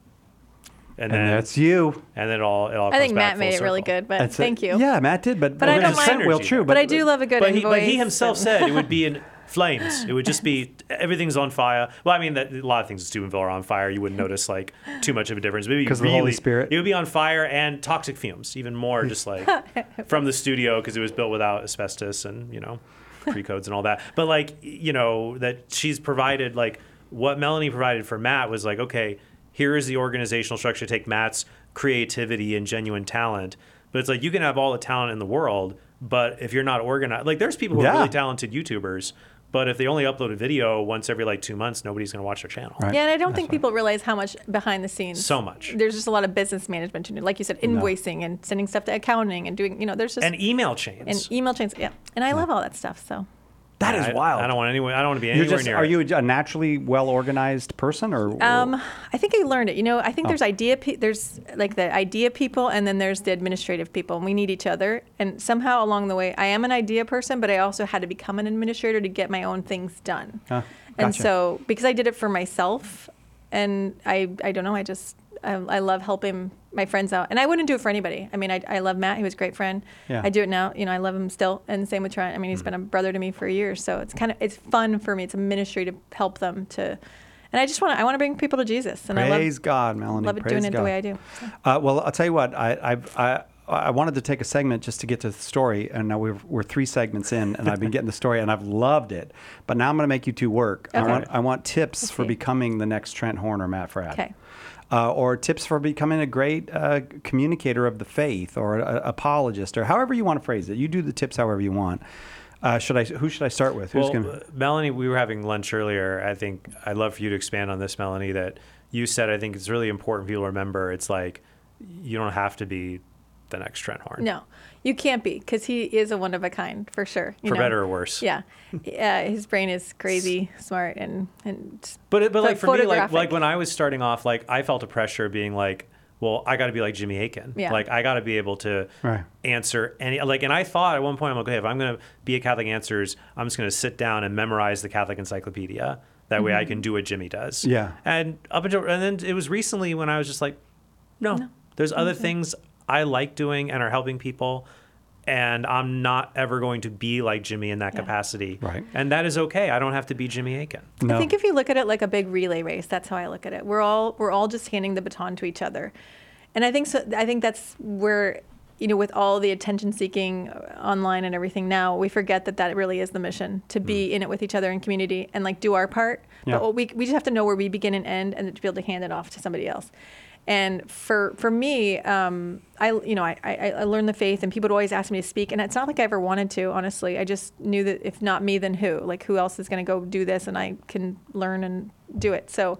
And, and then, that's you. And then it all, it all I think comes back Matt made full it really circle. good, but That's thank a, you. Yeah, Matt did, but, But I don't mind. well, true. But, but I do love a good but he, invoice. but he himself said it would be in flames. It would just be, everything's on fire. Well, I mean, that, a lot of things at Steubenville are on fire. You wouldn't notice like too much of a difference. Maybe because really, of the Holy Spirit. It would be on fire and toxic fumes, even more just like from the studio because it was built without asbestos and, you know, pre-codes and all that. But like, you know, that she's provided, like what Melanie provided for Matt was like, okay, here is the organizational structure to take Matt's creativity and genuine talent. But it's like you can have all the talent in the world, but if you're not organized, like there's people who yeah. are really talented YouTubers, but if they only upload a video once every like two months, nobody's going to watch their channel. Right. Yeah, and I don't That's think right. people realize how much behind the scenes. So much. There's just a lot of business management to do. Like you said, invoicing no. and sending stuff to accounting and doing, you know, there's just. And email chains. And email chains, yeah. And I yeah. love all that stuff, so. That yeah, is I, wild. I don't want anyone. I don't want to be You're anywhere just, near. Are it. you a naturally well organized person, or? Um, I think I learned it. You know, I think oh. there's idea. Pe- there's like the idea people, and then there's the administrative people, and we need each other. And somehow along the way, I am an idea person, but I also had to become an administrator to get my own things done. Uh, and gotcha. so, because I did it for myself, and I, I don't know, I just, I, I love helping my friends out, and I wouldn't do it for anybody. I mean, I, I love Matt; he was a great friend. Yeah. I do it now. You know, I love him still, and same with Trent. I mean, he's mm. been a brother to me for years, so it's kind of it's fun for me. It's a ministry to help them to, and I just want to I want to bring people to Jesus, and Praise I love God, Melanie. love it Praise doing it God. the way I do. So. Uh, well, I'll tell you what, I I've, I I wanted to take a segment just to get to the story, and now we're we're three segments in, and I've been getting the story, and I've loved it. But now I'm going to make you two work. Okay. I want I want tips Let's for see. becoming the next Trent Horn or Matt Fradd. Okay. Uh, or tips for becoming a great uh, communicator of the faith, or a, a apologist, or however you want to phrase it. You do the tips however you want. Uh, should I? Who should I start with? Who's well, gonna... uh, Melanie, we were having lunch earlier. I think I'd love for you to expand on this, Melanie. That you said I think it's really important for people to remember. It's like you don't have to be the next Trent Horn. No, you can't be, because he is a one of a kind for sure. You for know? better or worse. Yeah, uh, his brain is crazy, smart, and and. But it, but like for me, like photographic. like when I was starting off, like I felt a pressure of being like, well, I got to be like Jimmy Akin. Yeah. Like I got to be able to Right. answer any like. And I thought at one point, I'm like, okay, if I'm going to be a Catholic Answers, I'm just going to sit down and memorize the Catholic Encyclopedia. That Mm-hmm. way, I can do what Jimmy does. Yeah. And up until and then it was recently when I was just like, no, No. there's other Okay. things I like doing and are helping people. And I'm not ever going to be like Jimmy in that Yeah. capacity. Right. And that is okay. I don't have to be Jimmy Akin. No. I think if you look at it like a big relay race, that's how I look at it. We're all we're all just handing the baton to each other, and I think so. I think that's where, you know, with all the attention seeking online and everything now, we forget that that really is the mission, to be mm. in it with each other in community and like do our part. Yeah. But we we just have to know where we begin and end, and to be able to hand it off to somebody else. And for for me, um, I you know I, I I learned the faith, and people would always ask me to speak, and it's not like I ever wanted to. Honestly, I just knew that if not me, then who? Like who else is going to go do this, and I can learn and do it. So,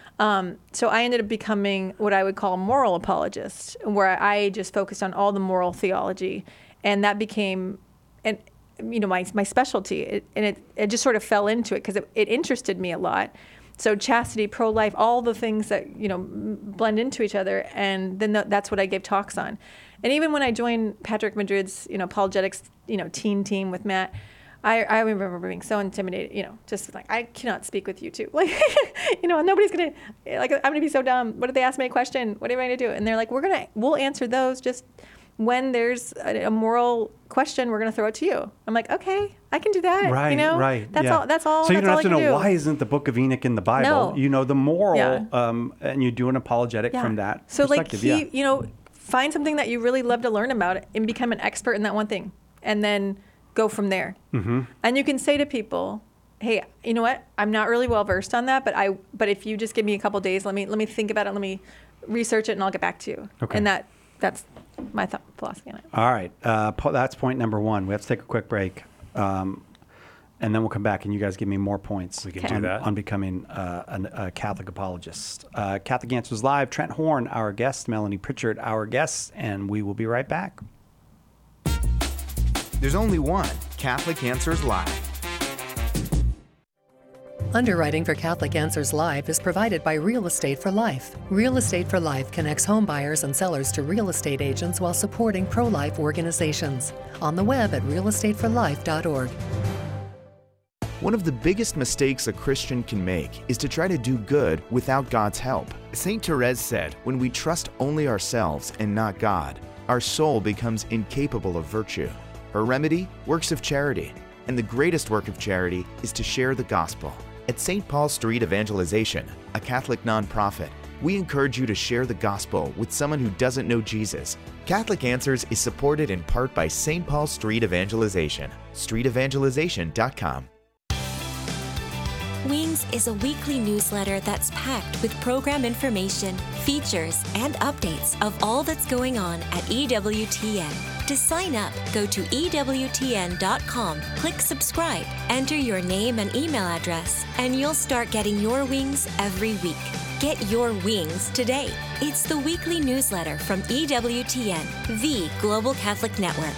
um, so I ended up becoming what I would call a moral apologist, where I just focused on all the moral theology, and that became, and you know my my specialty. It, and it it just sort of fell into it because it, it interested me a lot. So chastity, pro-life, all the things that, you know, blend into each other. And then th- that's what I gave talks on. And even when I joined Patrick Madrid's, you know, apologetics, you know, teen team with Matt, I, I remember being so intimidated, you know, just like, I cannot speak with you two. Like, you know, nobody's going to, like, I'm going to be so dumb. What if they ask me a question? What am I going to do? And they're like, we're going to, we'll answer those. Just when there's a, a moral question, we're going to throw it to you. I'm like, okay, I can do that. Right, you know? right. That's yeah. all. That's all. So you that's don't all have to I can know do. why isn't the Book of Enoch in the Bible. No. You know the moral, Yeah. um, and you do an apologetic Yeah. from that So like perspective. he, yeah. you know, find something that you really love to learn about and become an expert in that one thing, and then go from there. Mm-hmm. And you can say to people, hey, you know what? I'm not really well versed on that, but I but if you just give me a couple days, let me let me think about it, let me research it, and I'll get back to you. Okay. And that that's my thought philosophy on it. All right. Uh, po- that's point number one. We have to take a quick break. Um, and then we'll come back and you guys give me more points We can Okay. do on, that. on becoming uh, an, a Catholic apologist. Uh, Catholic Answers Live, Trent Horn, our guest, Melanie Pritchard, our guest, and we will be right back. There's only one Catholic Answers Live. Underwriting for Catholic Answers Live is provided by Real Estate for Life. Real Estate for Life connects home buyers and sellers to real estate agents while supporting pro-life organizations. On the web at real estate for life dot org. One of the biggest mistakes a Christian can make is to try to do good without God's help. Saint Therese said, when we trust only ourselves and not God, our soul becomes incapable of virtue. Her remedy? Works of charity. And the greatest work of charity is to share the gospel. At Saint Paul Street Evangelization, a Catholic nonprofit, we encourage you to share the gospel with someone who doesn't know Jesus. Catholic Answers is supported in part by Saint Paul Street Evangelization, street evangelization dot com. Wings is a weekly newsletter that's packed with program information, features, and updates of all that's going on at E W T N. To sign up, go to E W T N dot com, click subscribe, enter your name and email address, and you'll start getting your wings every week. Get your wings today. It's the weekly newsletter from E W T N, the Global Catholic Network.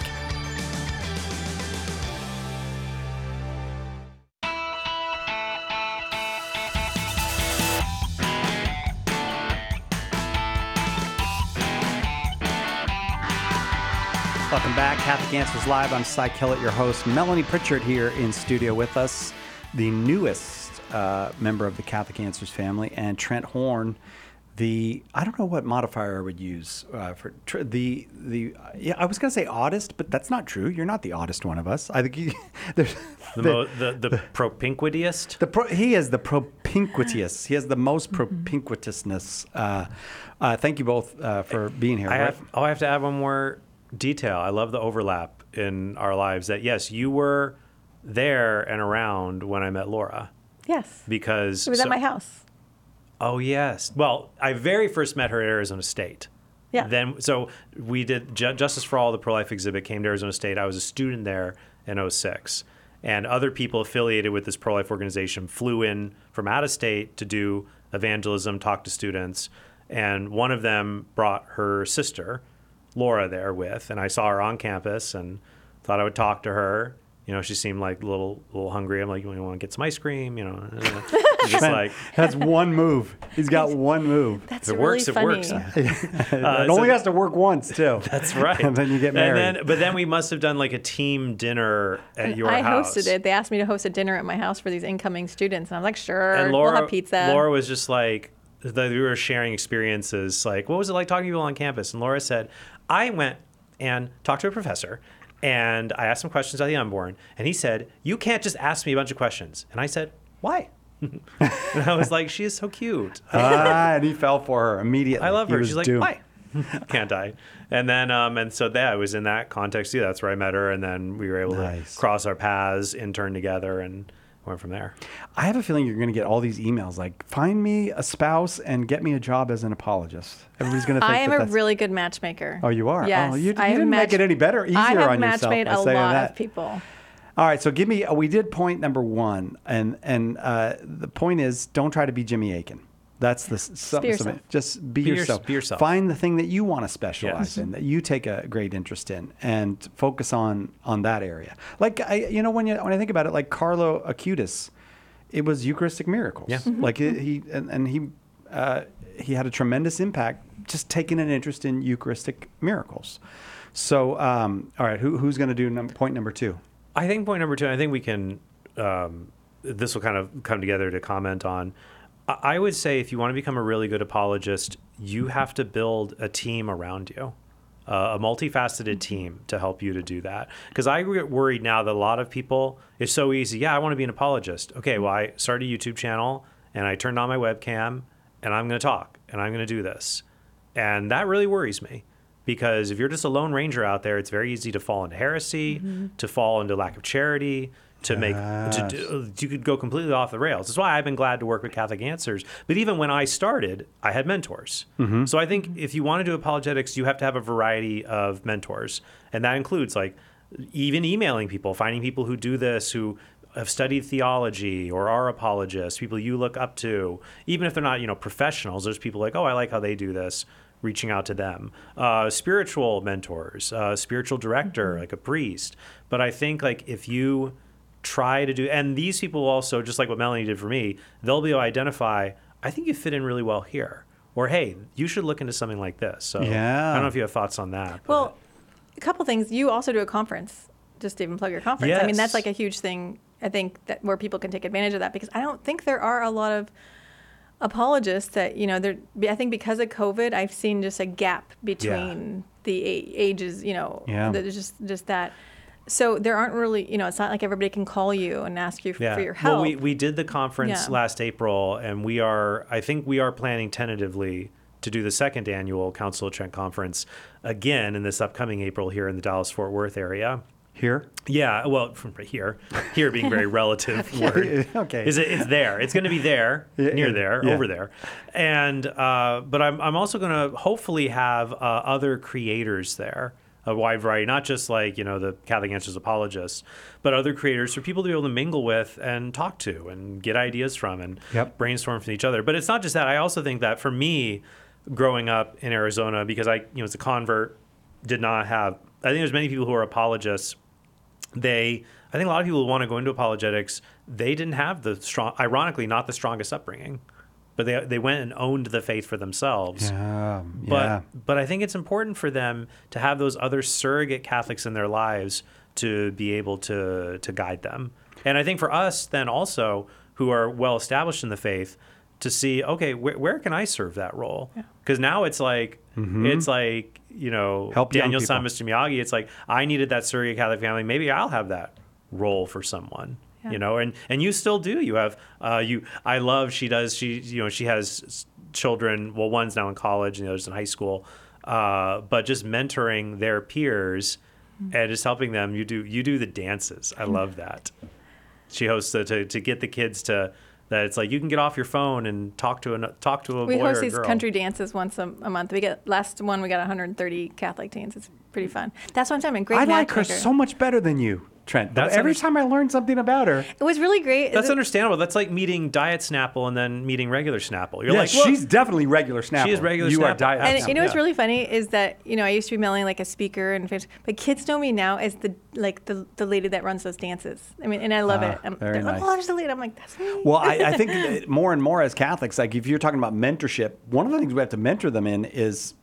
Welcome back. Catholic Answers Live. I'm Cy Kellett, your host. Melanie Pritchard here in studio with us, the newest uh, member of the Catholic Answers family, and Trent Horn, the, I don't know what modifier I would use uh, for tr- the, the, yeah, I was going to say oddest, but that's not true. You're not the oddest one of us. I think you, there's, The, mo- the, the propinquitiest? The pro, he is the propinquitious. He has the most propinquitousness. Uh, uh, thank you both uh, for being here. I What- have, oh, I have to add one more detail. I love the overlap in our lives that, yes, you were there and around when I met Laura. Yes. Because It was so- at my house. Oh, yes. Well, I very first met her at Arizona State. Yeah. Then, so we did Ju- Justice for All, the pro-life exhibit, came to Arizona State. I was a student there in oh six. And other people affiliated with this pro-life organization flew in from out of state to do evangelism, talk to students. And one of them brought her sister, Laura, there with. And I saw her on campus and thought I would talk to her. You know, she seemed like a little, little hungry. I'm like, you want to get some ice cream? You know, just like that's one move. He's got one move. That's if it really works, it funny. works. it Uh, only so- has to work once too. That's right. And then you get married. And then, but then we must have done like a team dinner at your I house. hosted it. They asked me to host a dinner at my house for these incoming students, and I'm like, sure, And Laura, we'll have pizza. Laura was just like, the, we were sharing experiences. Like, what was it like talking to people on campus? And Laura said, I went and talked to a professor, and I asked him questions about the unborn, and he said, you can't just ask me a bunch of questions. And I said, why? And I was like, she is so cute. ah, and he fell for her immediately. I love He her. was She's like, doomed. why? Can't I? And then, um, and so that was in that context too. That's where I met her, and then we were able Nice. to cross our paths, intern together, and went from there. I have a feeling you're going to get all these emails like, find me a spouse and get me a job as an apologist. Everybody's going to think I am that a that's... really good matchmaker. Oh, you are? Yes. Oh, you, you I have didn't make match- it any better, easier I have on yourself. matchmade by a saying lot that. of people. All right, so give me, we did point number one, and and uh, the point is don't try to be Jimmy Akin. That's the something. yourself. Just be, Be yours- yourself. be yourself. Find the thing that you want to specialize Yes. in, that you take a great interest in, and focus on on that area. Like I, you know, when you when I think about it, like Carlo Acutis, it was Eucharistic miracles. Yeah. Mm-hmm. Like it, he and, and he uh, he had a tremendous impact just taking an interest in Eucharistic miracles. So, um, all right, who, who's going to do num- point number two? I think point number two, and I think we can, um, this will kind of come together to comment on. I I would say if you want to become a really good apologist, you have to build a team around you, uh, a multifaceted team to help you to do that. Because I get worried now that a lot of people, it's so easy. Yeah, I want to be an apologist. Okay, well, I started a YouTube channel and I turned on my webcam and I'm going to talk and I'm going to do this. And that really worries me. Because if you're just a lone ranger out there, it's very easy to fall into heresy, Mm-hmm. to fall into lack of charity, to make to do, you could go completely off the rails. That's why I've been glad to work with Catholic Answers. But even when I started, I had mentors. Mm-hmm. So I think if you want to do apologetics, you have to have a variety of mentors, and that includes like even emailing people, finding people who do this, who have studied theology or are apologists, people you look up to, even if they're not, you know, professionals. There's people like, oh, I like how they do this. Reaching out to them, uh, spiritual mentors, uh, spiritual director, like a priest. But I think like if you try to do, and these people also, just like what Melanie did for me, they'll be able to identify, I think you fit in really well here. Or, hey, you should look into something like this. So Yeah. I don't know if you have thoughts on that. but- Well, a couple things. You also do a conference. Just to even plug your conference. I mean, Yes. that's like a huge thing I think that where people can take advantage of that, because I don't think there are a lot of apologists that, you know, there, I think because of COVID, I've seen just a gap between yeah. the a- ages, you know, yeah. there's just, just that. So there aren't really, you know, it's not like everybody can call you and ask you f- yeah. for your help. Well, we, we did the conference yeah. last April, and we are, I think we are planning tentatively to do the second annual Council of Trent Conference again in this upcoming April here in the Dallas-Fort Worth area. Here? Yeah, well, from here. Here being very relative word. Okay. Is it? It's there. It's going to be there, yeah, near there, yeah. over there. And uh, but I'm I'm also going to hopefully have uh, other creators there, a wide variety, not just like, you know, the Catholic Answers apologists, but other creators for people to be able to mingle with and talk to and get ideas from and yep. brainstorm from each other. But it's not just that. I also think that for me, growing up in Arizona, because I, you know, as a convert, did not have, I think there's many people who are apologists. They, I think a lot of people who want to go into apologetics, they didn't have the strong, ironically, not the strongest upbringing, but they they went and owned the faith for themselves. Yeah, but yeah. but I think it's important for them to have those other surrogate Catholics in their lives to be able to to guide them. And I think for us then also, who are well established in the faith, to see, okay, wh- where can I serve that role? Because yeah. now it's like, mm-hmm. it's like, you know, Help Daniel San Mister Miyagi, it's like, I needed that surrogate Catholic family. Maybe I'll have that role for someone, yeah. you know, and, and you still do. You have, uh, you, I love, she does, she, you know, she has children, well, one's now in college and the other's in high school, uh, but just mentoring their peers mm-hmm. and just helping them. You do, you do the dances. I love that. She hosts the, to, to get the kids to, that it's like you can get off your phone and talk to a talk to a we boy or a girl. We host these country dances once a, a month. We get last one we got one hundred thirty Catholic teens. It's pretty fun. That's what I'm saying. Great I matchmaker. like her so much better than you, Trent. That's Every under- time I learn something about her, it was really great. That's it, understandable. That's like meeting Diet Snapple and then meeting regular Snapple. You're yeah, like, she's definitely regular Snapple. She is regular you Snapple. are Diet and Snapple. you know what's yeah. really funny is that, you know, I used to be mailing like a speaker and but kids know me now as the like the, the lady that runs those dances. I mean, and I love uh, it. I'm, very like, nice. oh, there's the lady. I'm like, that's me. Well, I, I think that more and more as Catholics, like if you're talking about mentorship, one of the things we have to mentor them in is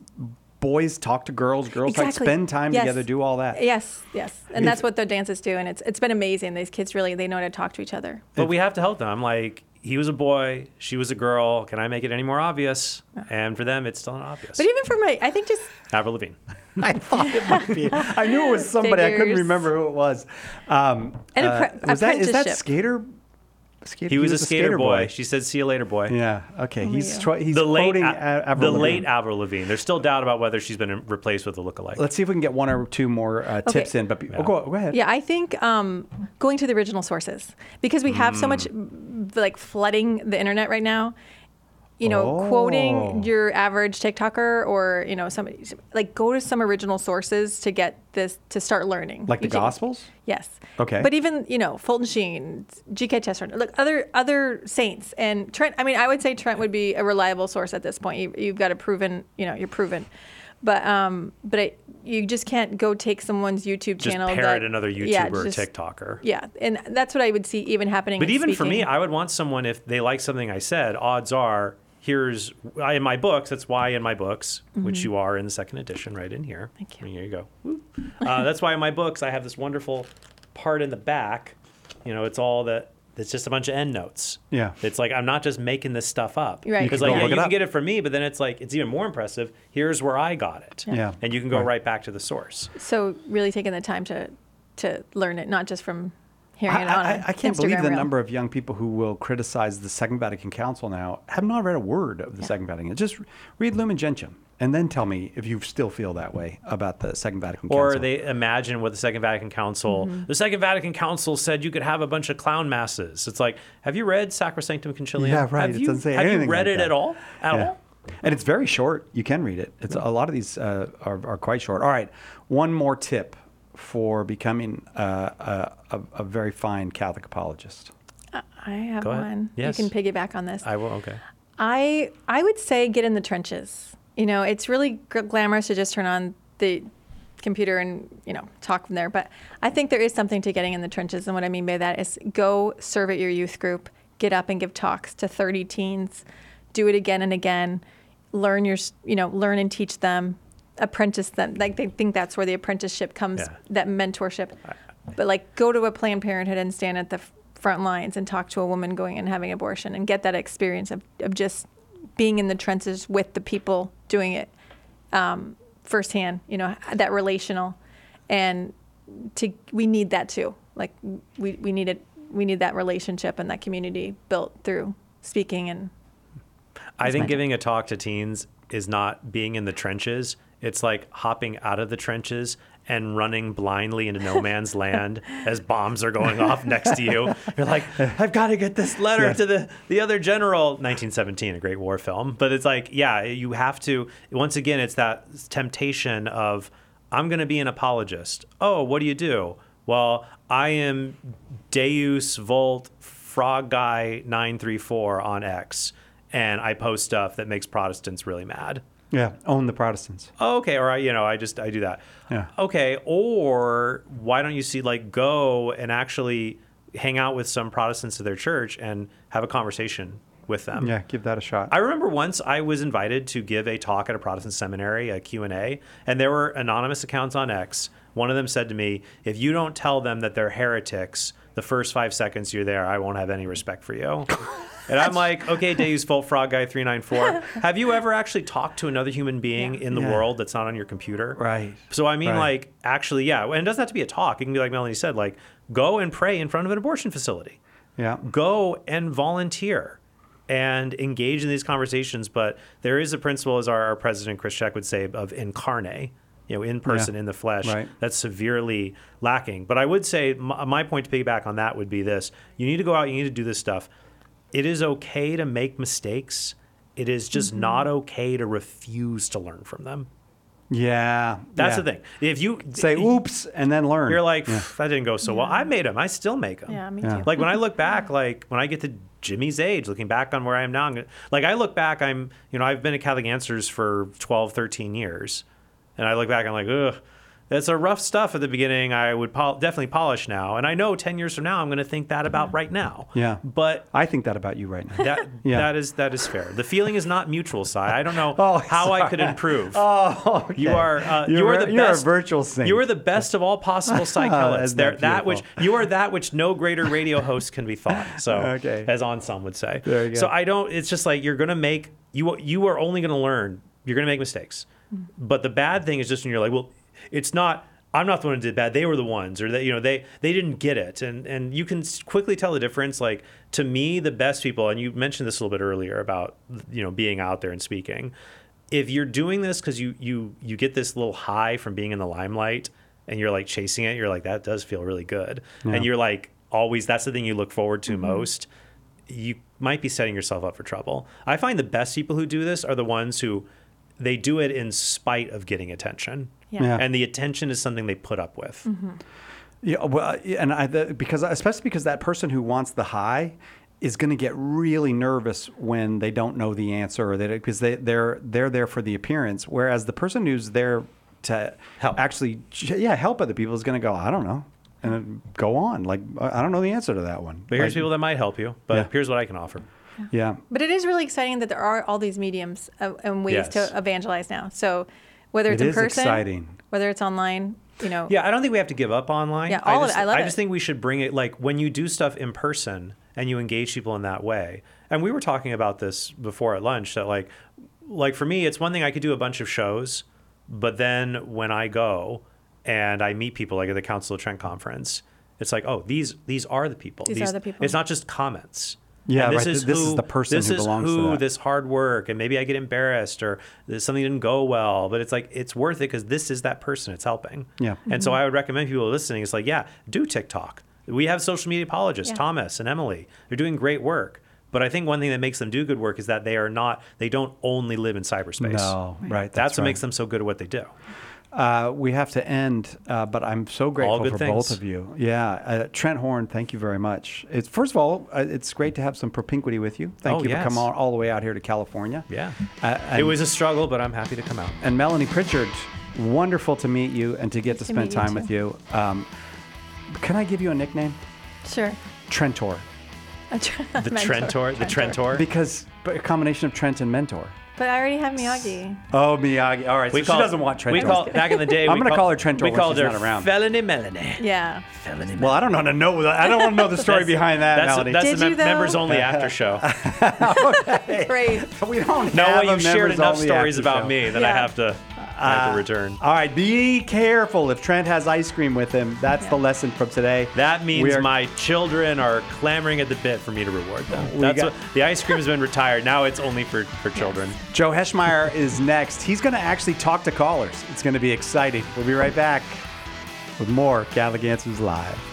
boys talk to girls, girls exactly. like spend time yes. together, do all that. Yes, yes. And that's what the dances do. And it's it's been amazing. These kids really, they know how to talk to each other. But we have to help them. I'm like, he was a boy, she was a girl. Can I make it any more obvious? No. And for them, it's still not obvious. But even for my, I think just... Avril Lavigne. I thought it might be. I knew it was somebody. Figures. I couldn't remember who it was. Um, and uh, appre- was that, is that apprenticeship. Skater? Skater? He was, he was a skater, skater boy. boy. She said, "See you later, boy." Yeah. Okay. Oh, he's yeah. tr- he's the late quoting a- a- Avril the Lavigne. late Avril Lavigne. There's still doubt about whether she's been replaced with a lookalike. Let's see if we can get one or two more uh, Okay. tips in. But Yeah. oh, go, go ahead. Yeah, I think um, going to the original sources, because we have so much like flooding the internet right now. You know, Oh. quoting your average TikToker or, you know, somebody, like go to some original sources to get this, to start learning. Like the You can- Gospels? Yes. Okay. But even, you know, Fulton Sheen, G K Chesterton, look, other other saints. And Trent, I mean, I would say Trent would be a reliable source at this point. You, you've got a proven, you know, you're proven. But um, but it, you just can't go take someone's YouTube Just channel. parrot that, another YouTuber yeah, or just- TikToker. Yeah, and that's what I would see even happening. But in even for me, speaking. I would want someone, if they like something I said, odds are, here's, I, in my books, that's why in my books, Mm-hmm. which you are in the second edition right in here. Thank you. And here you go. Woo. Uh, that's why in my books, I have this wonderful part in the back. You know, it's all that, it's just a bunch of end notes. Yeah. It's like, I'm not just making this stuff up. Right. You Because can like, go yeah, look you it can up. get it from me, but then it's like, it's even more impressive. Here's where I got it. Yeah. Yeah. And you can go Right. right back to the source. So really taking the time to to learn it, not just from hearing I, it on I, a I can't Instagram believe the reel. number of young people who will criticize the Second Vatican Council now have not read a word of the Yeah. Second Vatican. Just read Lumen Gentium and then tell me if you still feel that way about the Second Vatican Or Council. they imagine what the Second Vatican Council, Mm-hmm. the Second Vatican Council said you could have a bunch of clown masses. It's like, have you read Sacrosanctum Concilium? Yeah, right. Have It you, doesn't say have anything you read like it that. at all? At Yeah. all? And it's very short. You can read it. It's a lot of these uh, are, are quite short. All right, one more tip for becoming uh, a, a, a very fine Catholic apologist. I have Go ahead. one. Yes. You can piggyback on this. I will, okay. I I would say get in the trenches. You know, it's really g- glamorous to just turn on the computer and, you know, talk from there. But I think there is something to getting in the trenches. And what I mean by that is go serve at your youth group, get up and give talks to thirty teens, do it again and again, learn your, s- you know, learn and teach them, apprentice them. Like they think that's where the apprenticeship comes, Yeah. that mentorship. But like go to a Planned Parenthood and stand at the f- front lines and talk to a woman going and having abortion and get that experience of, of just being in the trenches with the people doing it um, firsthand, you know, that relational. And to we need that too. Like we, we need it, we need that relationship and that community built through speaking. And I think giving a talk to teens is not being in the trenches. It's like hopping out of the trenches and running blindly into no man's land as bombs are going off next to you. You're like, I've got to get this letter yeah. to the, the other general. nineteen seventeen, a great war film. But it's like, yeah, you have to, once again, it's that temptation of, I'm going to be an apologist. Oh, what do you do? Well, I am Deus Volt Frog Guy nine three four on X, and I post stuff that makes Protestants really mad. Yeah, own the Protestants. Oh, okay, or I, you know, I just I do that. Yeah. Okay, or why don't you see like go and actually hang out with some Protestants of their church and have a conversation with them? Yeah, give that a shot. I remember once I was invited to give a talk at a Protestant seminary, a Q and A, and there were anonymous accounts on X. One of them said to me, "If you don't tell them that they're heretics the first five seconds you're there, I won't have any respect for you." And I'm like, okay, Deus Volt Frog Guy three nine four. Have you ever actually talked to another human being yeah. in the Yeah. world that's not on your computer? Right. So I mean, Right. like, actually, yeah. And it doesn't have to be a talk. It can be like Melanie said, like, go and pray in front of an abortion facility. Yeah. Go and volunteer and engage in these conversations. But there is a principle, as our, our president, Chris Scheck, would say, of incarnate, you know, in person, Yeah. in the flesh, Right. that's severely lacking. But I would say my, my point to piggyback on that would be this. You need to go out, you need to do this stuff. It is okay to make mistakes. It is just Mm-hmm. not okay to refuse to learn from them. Yeah. That's yeah. the thing. If you Say oops and then learn. you're like, Yeah. that didn't go so well. I made them. I still make them. yeah, me Yeah. too. Like when I look back, like when I get to Jimmy's age, looking back on where I am now, I'm gonna, like I look back, I'm, you know, I've been at Catholic Answers for twelve, thirteen years. And I look back, I'm like, ugh, that's a rough stuff at the beginning. I would pol- definitely polish now. And I know ten years from now, I'm going to think that about right now. Yeah. But I think that about you right now. that Yeah. that is that is fair. The feeling is not mutual, Si. I don't know Oh, how I sorry. could improve. Oh, okay. You are uh, You're you are a- the you're a best. virtual saint. You are the best of all possible psychelists. Isn't There, that that which beautiful? you are that which no greater radio host can be thought. So, Okay. as on some would say. There you go. So I don't. It's just like you're gonna make you. You are only gonna learn. You're gonna make mistakes. But the bad thing is just when you're like, well, it's not. I'm not the one who did bad. They were the ones, or they, you know, they they didn't get it, and and you can s- quickly tell the difference. Like to me, the best people, and you mentioned this a little bit earlier about you know being out there and speaking. If you're doing this because you you you get this little high from being in the limelight, and you're like chasing it, you're like that does feel really good, Yeah. and you're like always that's the thing you look forward to most. You might be setting yourself up for trouble. I find the best people who do this are the ones who they do it in spite of getting attention. Yeah. Yeah. And the attention is something they put up with. Yeah, well, and I the, because especially because that person who wants the high is going to get really nervous when they don't know the answer, or they because they they're they're there for the appearance, whereas the person who's there to Help. actually yeah help other people is going to go, I don't know, and then go on like I don't know the answer to that one. But here's Like, people that might help you. But Yeah. here's what I can offer. yeah. But it is really exciting that there are all these mediums uh, and ways Yes. to evangelize now. So whether it's It in is person, exciting. whether it's online, you know. Yeah, I don't think we have to give up online. Yeah, all I of just, it. I love just it. think we should bring it like when you do stuff in person and you engage people in that way. And we were talking about this before at lunch that like like for me, it's one thing I could do a bunch of shows, but then when I go and I meet people like at the Council of Trent conference, it's like, oh, these these are the people. These are the people. It's not just comments. Yeah, And this right. is This is who, the person this who is belongs to who that. this hard work, and maybe I get embarrassed or there's something didn't go well, but it's like it's worth it because this is that person it's helping. Yeah. And so I would recommend people listening. It's like, yeah, do TikTok. We have social media apologists, Yeah. Thomas and Emily. They're doing great work. But I think one thing that makes them do good work is that they are not. They don't only live in cyberspace. No, right. That's, That's what right. makes them so good at what they do. Uh, we have to end, uh, but I'm so grateful good for things. both of you. Yeah, uh, Trent Horn, thank you very much. It's first of all, uh, it's great to have some propinquity with you. Thank Oh, you yes. for coming all, all the way out here to California. Yeah. Uh, It and- was a struggle, but I'm happy to come out. And Melanie Pritchard, wonderful to meet you and to get to to spend meet you time too. with you. Um, can I give you a nickname? Sure. Trentor. A tr- The mentor. Trentor, the Trentor. Because a combination of Trent and mentor. But I already have Miyagi. Oh, Miyagi. All right, We so call, she doesn't want Trent. We call Horn. back in the day. I'm we gonna call, call her Trent We Horn when called she's her not around. Felony Melanie. Yeah. Felony Well, I don't want to know that. I don't want to know the story That's- behind that, That's, Melanie. that's Did the you, mem- though? members only after show. Great. We don't No, have well, a you've shared members enough only stories after about show. me that I Yeah. have to, I have to return. All right, be careful if Trent has ice cream with him. That's the lesson from today. That means We are- my children are clamoring at the bit for me to reward them. We That's got- what, the ice cream has been retired. Now it's only for, for children. Joe Heschmeyer is next. He's going to actually talk to callers. It's going to be exciting. We'll be right back with more Catholic Answers Live.